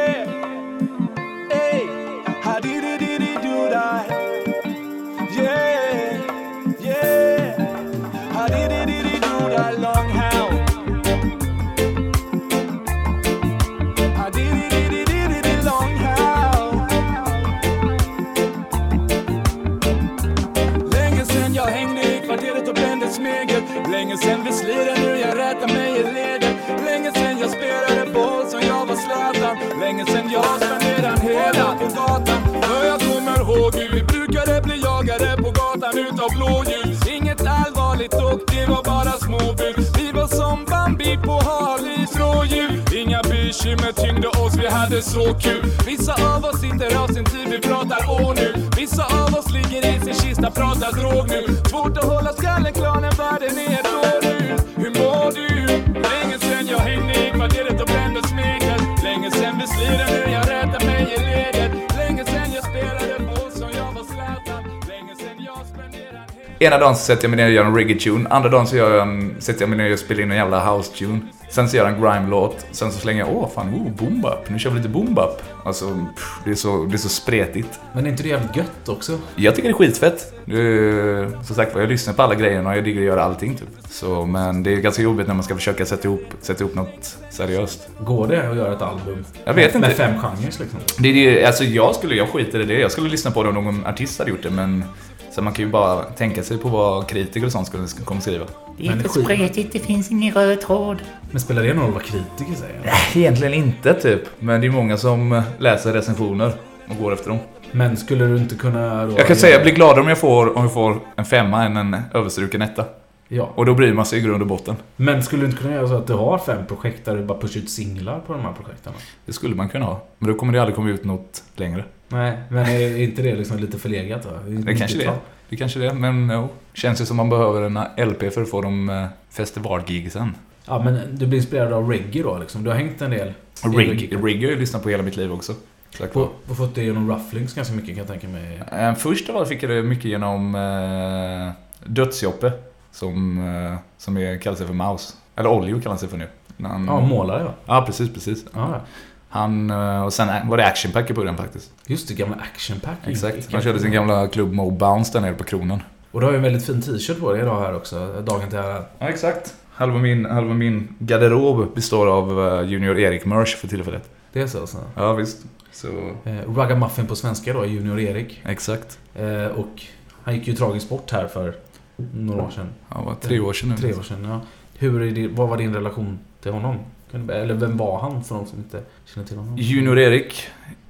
Länge sen vi slirade, nu jag rätar mig i ledet. Länge sen jag spelade boll som jag var Zlatan. Länge sen jag spenderade hela på gatan. För jag kommer ihåg hur vi brukade bli jagade på gatan utav blåljus. Inget allvarligt och det var bara småbud. Vi var som Bambi på Harleys rådjur. Inga bekymmer tyngde oss, vi hade så kul. Vissa av oss sitter av sin tid, vi pratar år nu. Vissa av oss ligger i sin kista, pratar drog nu. Svårt att hålla skallen klar när världen är ett år ut. Hur mår du? Länge sen jag hängde i kvarteret och brände smedet. Länge sen vi slirade, nu jag rätar mig i ledet. Länge sen jag spelade boll som jag var Zlatan. Länge sen jag spenderade... Ena dagen så sätter jag mig ner och gör en reggae-tune. Andra dagen så gör jag en, sätter jag mig ner och spelar in en jävla house-tune. Sen så gör jag en grime-låt. Sen så slänger jag, åh fan, oh, boom-bap. Nu kör vi lite boom-bap. Alltså, pff, det, är så, det är så spretigt. Men är inte det jävligt gött också? Jag tycker det är skitfett. Det är, som sagt, jag lyssnar på alla grejerna och jag digger att göra allting typ. Så, men det är ganska jobbigt när man ska försöka sätta ihop, sätta ihop något seriöst. Går det att göra ett album? Jag vet med, inte. Med fem genrer liksom? Det är det, alltså jag skulle, jag skiter i det. Jag skulle lyssna på det om någon artist hade gjort det, men... Så man kan ju bara tänka sig på vad kritiker och sånt skulle komma skriva. Det är för spretigt, det finns ingen röd tråd. Men spelar det någon roll vad kritiker säger? Nej, egentligen inte typ. Men det är många som läser recensioner och går efter dem. Men skulle du inte kunna... Då jag kan säga, jag blir gladare om jag får, om jag får en femma än en överstruken etta. Ja. Och då bryr man sig i grund och botten. Men skulle du inte kunna göra så att du har fem projekt där du bara pushar ut singlar på de här projekten? Det skulle man kunna ha. Men då kommer det aldrig komma ut något längre. Nej, men är inte det liksom lite förlegat då? Det, det kanske det är. Det kanske det är, men no. Känns det som man behöver en L P för att få de uh, festivalgigsen. Ja, men du blir inspirerad av reggae då liksom. Du har hängt en del. Reggae, reggae har jag lyssnat på hela mitt liv också. På, och fått det genom rufflings ganska mycket kan jag tänka mig. Uh, först av allt fick jag det mycket genom uh, Dödsjoppe som, uh, som är, kallar sig för Mouse. Eller Olio kallar sig för nu. Han, ja, målare va? Ja, precis, precis. Ja. Han, och sen var det Action Pack i början faktiskt. Just det, gamla Action Pack. Exakt, han körde sin gamla klubb Mo Bounce där nere på Kronan. Och du har ju en väldigt fin t-shirt på dig idag här också, dagen till här. Ja, exakt. Halva min, halva min garderob består av Junior Erik merch för tillfället. Det är så alltså? Ja, visst. Så... Eh, Ragamuffin på svenska då, Junior Erik. Exakt. Eh, och han gick ju tragiskt bort här för några år sedan. Ja, var tre år sedan nu. Tre år sedan, ja. Hur är det, vad var din relation till honom? Eller vem var han för de som inte känner till honom? Junior Erik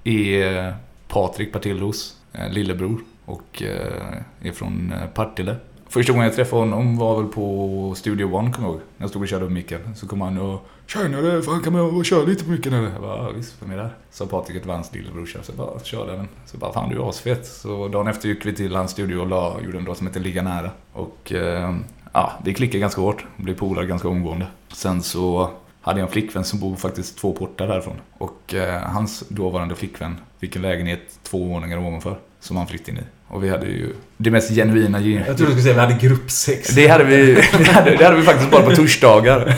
är Patrik Partillos lillebror och är från Partille. Första gången jag träffade honom var väl på Studio One, kommer jag ihåg. När jag stod och körde upp micken. Så kom han och tjena det, fan kan man köra lite på micken eller? Jag bara, ja, visst, vem är det? Så Patrik ett var hans lillebror, så jag bara, kör den. Så bara, fan du är asfett. Så dagen efter gick vi till hans studio och la, gjorde en dag som heter Ligga nära. Och ja, det klickade ganska hårt. Blev polare ganska omgående. Sen så hade jag en flickvän som bor faktiskt två portar därifrån. Och eh, hans dåvarande flickvän fick en lägenhet två våningar ovanför som han flyttade in i. Och vi hade ju det mest genuina... Jag tror du skulle säga att vi hade gruppsex. Det hade vi, det hade, det hade vi faktiskt bara på torsdagar.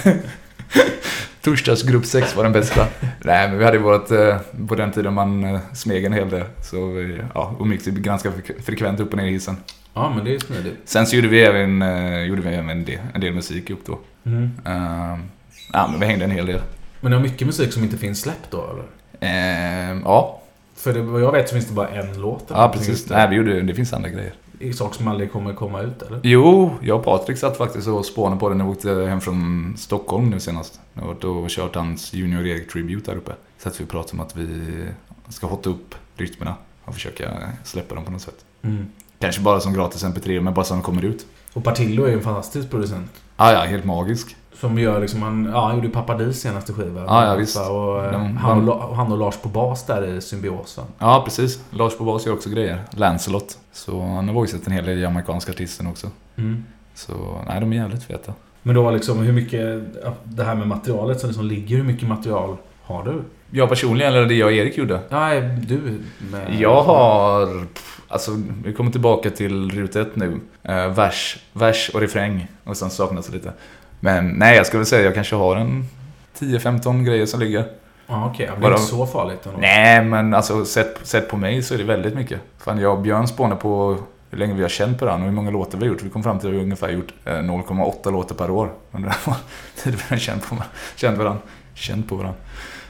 Torsdags grupp sex var den bästa. Nej, men vi hade ju varit eh, på den tiden man eh, smeg en hel del. Så vi ja, umgicks ganska frekvent upp och ner i hissen. Ja, men det är smidigt. Sen så gjorde vi även, eh, gjorde vi även en, del, en del musik upp då. Mm. Uh, Ja, men vi hängde en hel del. Men det är mycket musik som inte finns släppt då, eller? Eh, ja. För det, vad jag vet så finns det bara en låt. Ja, precis. Nej, vi gjorde, det finns andra grejer. I saker som aldrig kommer komma ut, eller? Jo, jag och Patrik satt faktiskt och spånade på den när vi åkte hem från Stockholm nu senast. Jag har varit och kört hans Junior Erik Tribute där uppe. Så att vi pratade om att vi ska hotta upp rytmerna och försöka släppa dem på något sätt. Mm. Kanske bara som gratis M P tre, men bara så de kommer ut. Och Partillo är ju en fantastisk producent. Ah, ja, helt magisk. Som gör liksom, han, ja, han gjorde Papadis senaste skiva. Ah, ja, visst. Och, de, han, och, han och Lars på bas där i symbios. Va? Ja, precis. Lars på bas gör också grejer. Lancelot. Så han har voicat en hel del jamaikanska artister också. Mm. Så nej, de är jävligt feta. Men då liksom, hur mycket, det här med materialet som liksom ligger, hur mycket material har du? Jag personligen, eller det jag och Erik gjorde? Nej, du. Med... Jag har... Alltså, vi kommer tillbaka till ruta ett nu. Uh, vers, vers och refräng. Och sen saknas det lite. Men nej, jag skulle säga jag kanske har en tio femton grejer som ligger. Ja, okej. Okay. Det är inte så farligt ändå. Nej, men alltså sett, sett på mig så är det väldigt mycket. Fan, jag och Björn spånar på hur länge vi har känt på den och hur många låtar vi har gjort. Vi kom fram till att vi ungefär gjort eh, noll komma åtta låtar per år. Under den tiden vi har känt på, känt på varandra. Känt på varandra.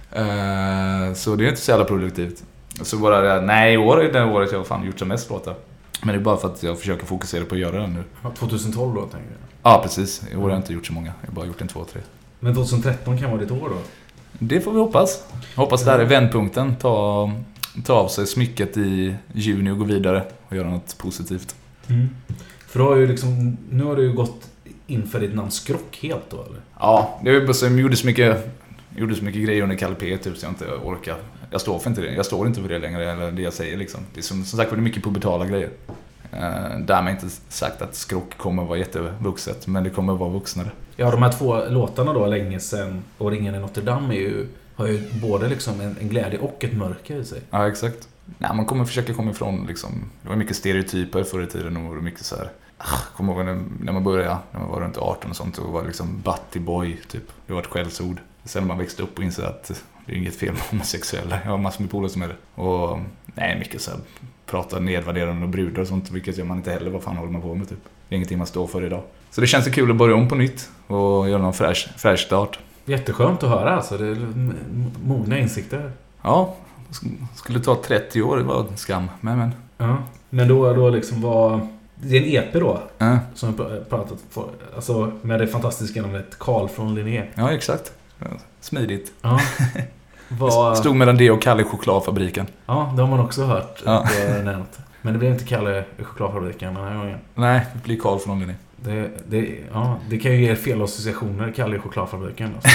Uh, så det är inte så jävla produktivt. Så bara det, nej, i år är det året jag har fan gjort som mest låtar. Men det är bara för att jag försöker fokusera på att göra den nu. tjugohundratolv då, tänker jag. Ja, precis. I år har jag inte gjort så många. Jag har bara gjort en, två, tre. Men tjugotretton kan vara ditt år då? Det får vi hoppas. Hoppas där är vändpunkten. Ta, ta av sig smycket i juni och gå vidare och göra något positivt. Mm. För då har ju liksom, nu har du ju gått in för ditt namn Skrock helt då, eller? Ja, det är bara så jag gjorde så mycket, gjorde så mycket grejer under Kalle P typ, så jag inte orkar. Jag står för inte det. Jag står inte för det längre, eller det jag säger liksom. Det är som, som sagt var det mycket pubertala grejer. Uh, därmed inte sagt att Skrock kommer vara jättevuxet, men det kommer vara vuxnare. Ja, de här två låtarna då, Länge sen och Ringen i Notre Dame är ju, har ju både liksom en, en glädje och ett mörker i sig. Ja, exakt. Nej, man kommer försöka komma ifrån liksom, det var mycket stereotyper förr i tiden och mycket så här. Kommer ihåg när, när man började, när man var runt arton och sånt, och var liksom butty boy typ. Det var ett skällsord. Sen man växte upp och insåg att det är inget fel med homosexuella. Jag har massor med polare som är det. Och nej, mycket så här, prata nedvärderande och brudar och sånt, vilket gör man inte heller. Vad fan håller man på med typ? Det är ingenting man står för idag. Så det känns kul att börja om på nytt och göra någon fräsch, fräsch start. Jätteskönt att höra alltså. Det är mogna insikter. Ja, skulle ta trettio år, det var en skam. Men, men. Ja. Men då, då liksom var... Det är en E P då, ja. Som jag pratat för, alltså med det fantastiska namnet Karl från Linné. Ja, exakt. Smidigt. Ja. Var... Stod mellan det och Kalle chokladfabriken. Ja, det har man också hört. Ja. Det nämnt. Men det blev inte Kalle chokladfabriken den här gången. Nej, det blir Karl från Linné. Det, det, ja, det kan ju ge fel associationer, Kalle chokladfabriken. Alltså.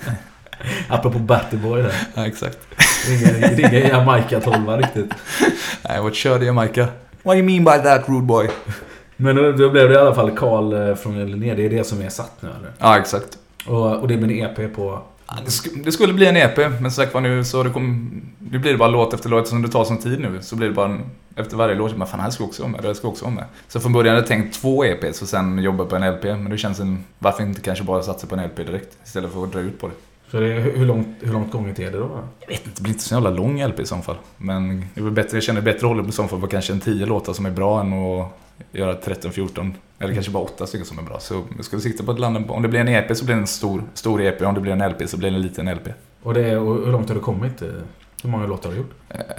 Apropå Batty Boy där. Ja, exakt. Ringa, ringa Jamaica tolva riktigt. Nej, vad körde Jamaica? What do you mean by that, rude boy? Men då, då blev det i alla fall Karl från Linné. Det är det som är satt nu, eller? Ja, exakt. Och, och det blir en E P på... Ja, det, sk- det skulle bli en E P, men sagt var nu så det kom, det blir det bara låt efter låt som det tar sån tid nu. Så blir det bara en, efter varje låt, men fan, här ska också vara med, det ska också vara med. Så från början hade jag tänkt två E P:s och sen jobba på en L P. Men det känns en, varför inte kanske bara satsa på en L P direkt istället för att dra ut på det. Så det är, hur långt, hur långt gånget är det då? Jag vet inte, det blir inte så jävla lång L P i så fall. Men det är bättre, jag känner bättre håller på så fall för kanske en tio låtar som är bra än att göra tretton fjorton. Eller kanske bara åtta stycken som är bra. Så jag skulle sikta på att landa på, om det blir en E P så blir det en stor, stor E P. Om det blir en L P så blir det en liten L P. Och, det är, och hur långt har du kommit? Hur många låtar har du gjort?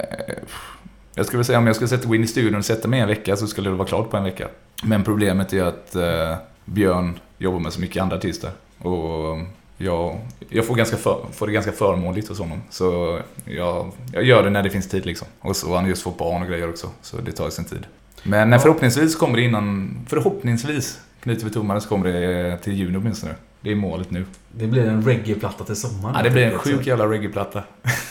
Jag skulle säga om jag skulle sätta in i studion och sätta mig en vecka så skulle det vara klart på en vecka. Men problemet är att eh, Björn jobbar med så mycket andra artister. Och jag, jag får, ganska för, får det ganska förmånligt hos honom. Så jag, jag gör det när det finns tid liksom. Och så har han just fått barn och grejer också. Så det tar sin tid. Men ja. förhoppningsvis kommer det innan... Förhoppningsvis knyter vi tummarna så kommer det till juni åtminstone. Det är målet nu. Det blir en reggae-platta till sommaren. Ja, det blir en sjuk jävla reggae-platta.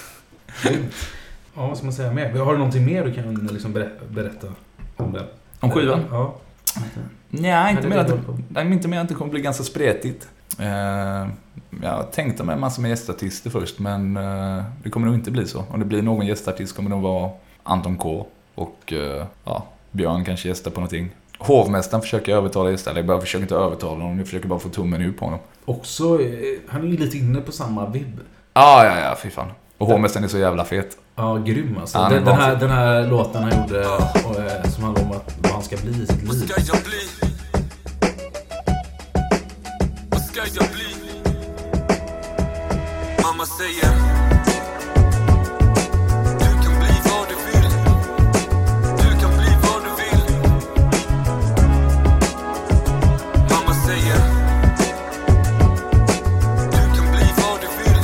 Ja, vad ska man säga mer? Har du någonting mer du kan liksom berätta om det? Om skivan? Ja. Nej, inte mer att det, inte mer att det kommer bli ganska spretigt. Uh, jag tänkte mig en massa med gästartister först, men uh, det kommer nog inte bli så. Om det blir någon gästartist kommer det nog vara Anton K. Och uh, ja, Björn kanske gästar på någonting. Hovmästaren försöker övertala istället. Jag bara försöker inte övertala honom. Jag försöker bara få tummen ur på honom. Också, han är ju lite inne på samma vibb. Ah, ja, ja, fy fan. Och hovmästaren är så jävla fet. Ja, grym alltså. Ja, den, den, här, den här låten han gjorde och, eh, som handlar om att, vad han ska bli i sitt liv. Vad ska jag bli? Vad ska jag bli? Mamma säger du kan bli vad du vill. Du kan bli vad du vill. Mamma säger du kan bli vad du vill.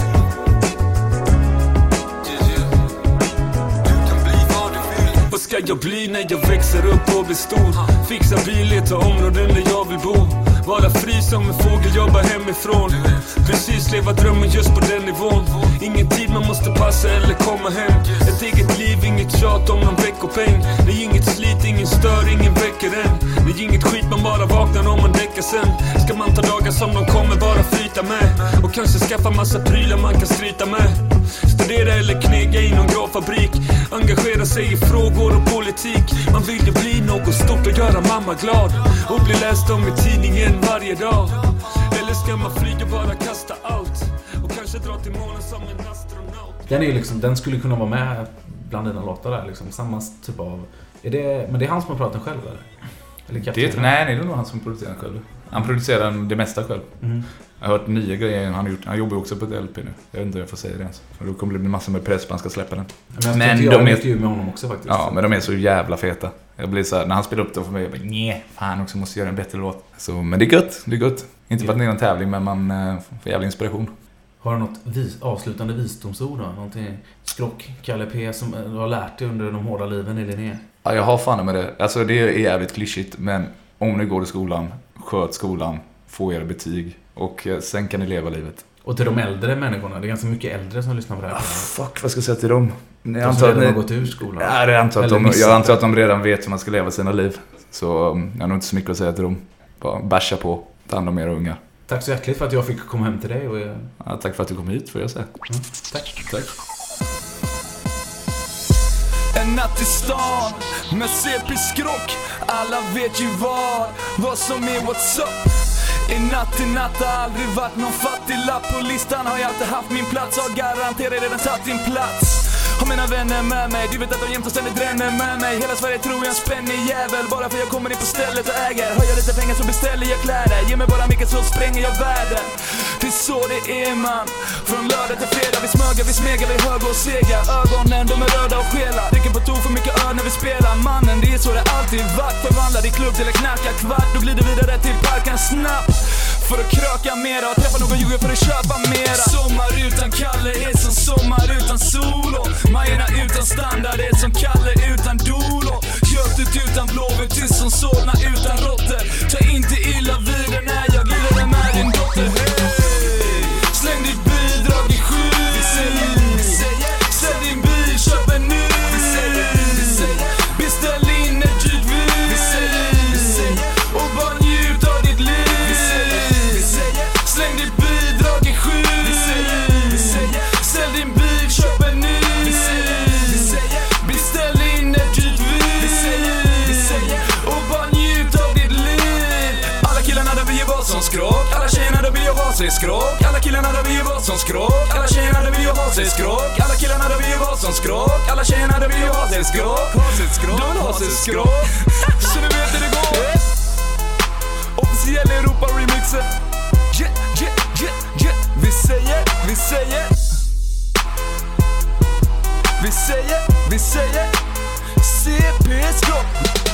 Yeah, yeah. Du kan bli vad du vill. Vad ska jag bli när jag växer upp och blir stor? Fixa bil, leta områden där jag vill bo. Vara fri som en fågel, jobba hemifrån. Precis, leva drömmen just på den nivån. Ingen tid man måste passa eller komma hem. Ett eget liv, ingen inget tjat om någon veckopeng. Det är inget slit, ingen stör, ingen väcker än. Det är inget skit, man bara vaknar om man däckar sen. Ska man ta dagar som de kommer bara flyta med. Och kanske skaffa massa prylar man kan skryta med. Studera eller knega i någon gravfabrik. Engagera sig i frågor och politik. Man vill ju bli något stort och göra mamma glad. Och bli läst om i tidningen varje dag. Eller ska man flyga bara kasta allt. Och kanske dra till månen som en astronaut. Den är ju liksom, den skulle kunna vara med bland dina låtar där liksom. Samma typ av... Är det, men det är han som har pratat den själv eller? eller det, nej, det är nog han som producerar den själv. Han producerar det mesta själv. Mm. Jag har hört nya grejer han har gjort. Han jobbar också på ett L P nu. Jag vet inte om jag får säga det ens. För då kommer det bli massor med press på han ska släppa den. Men, men jag de är ju med honom också faktiskt. Ja, men de är så jävla feta. Jag blir så här, när han spelar upp det för mig, jag bara, nej, fan också måste göra en bättre låt. Så, men det är gött, det är gött. Inte för att det är någon tävling, men man äh, får jävla inspiration. Har du något vis, avslutande visdomsord då? Någonting skrock, Kalle P, som du har lärt dig under de hårda liven i Linné? Ja, jag har fan med det. Alltså det är jävligt klyschigt, men om ni går i skolan, sköt skolan, få era betyg och sen kan ni leva livet. Och till de äldre människorna, det är ganska mycket äldre som lyssnar på det här. Ah, fuck, vad ska jag säga till dem? Jag antar att de har gått ur skolan. Ja, jag antar, att de, jag antar att de redan vet hur man ska leva sina liv. Så um, jag har nog inte så mycket att säga till dem. Bara bärsa på, ta hand om era unga. Tack så hjärtligt för att jag fick komma hem till dig. Och jag... ja, tack för att du kom hit, får jag säga. Mm, tack. Tack. En natt i stan med C P-skrock. Alla vet ju var, vad som är what's up. I natt i natt har aldrig varit någon fattig lapp. På listan har jag alltid haft min plats. Har garanterat redan tagit din plats. Har mina vänner med mig, du vet att de jämt och ständigt dränner med mig. Hela Sverige tror jag en spännig jävel. Bara för jag kommer in på stället och äger. Har jag lite pengar så beställer jag kläder. Ge mig bara mycket så spränger jag världen. Det är så det är man. Från lördag till fredag, vi smögar, vi smegar, vi höger och sega. Ögonen, de är röda och skela. Dricker på tog för mycket öl när vi spelar. Mannen, det är så det alltid varit. Förvandlar din klubb till en knacka kvart. Då glider vidare till parken snabbt. För att kröka mera och träffa någon jugge för att köpa mera. Sommar utan Kalle är som sommar utan sol. Och Majerna utan standard är som Kalle utan dolo. Götet utan blåvitt, tyst som Solna utan råtter. Ta inte illa vid den när jag glider med din dotter. Hey! Släng ditt bidrag i sky. Sälj din bil, köp en ny. Beställ in ett dyrt vin. Och bara njut av ditt liv. Släng ditt bidrag i sky. Sälj din bil, köp en ny. Beställ in ett dyrt vin. Och bara njut av ditt liv. Alla killarna där vill ju vara som skråk. Alla tjejerna där vill ju ha sig skråk. Alla killarna där vill ju vara som skråk. Alla tjejerna där vill ju ha sig skråk. Alla killarna där vill ju vara som skråk. Alla tjejerna där vill ju ha sig skråk. De vill ha sig skråk. Så du vet hur det går. Officiell Europa-remixen. Yeah, yeah, yeah, yeah. Vi säger, vi säger. Vi säger, vi säger. C P-skrock.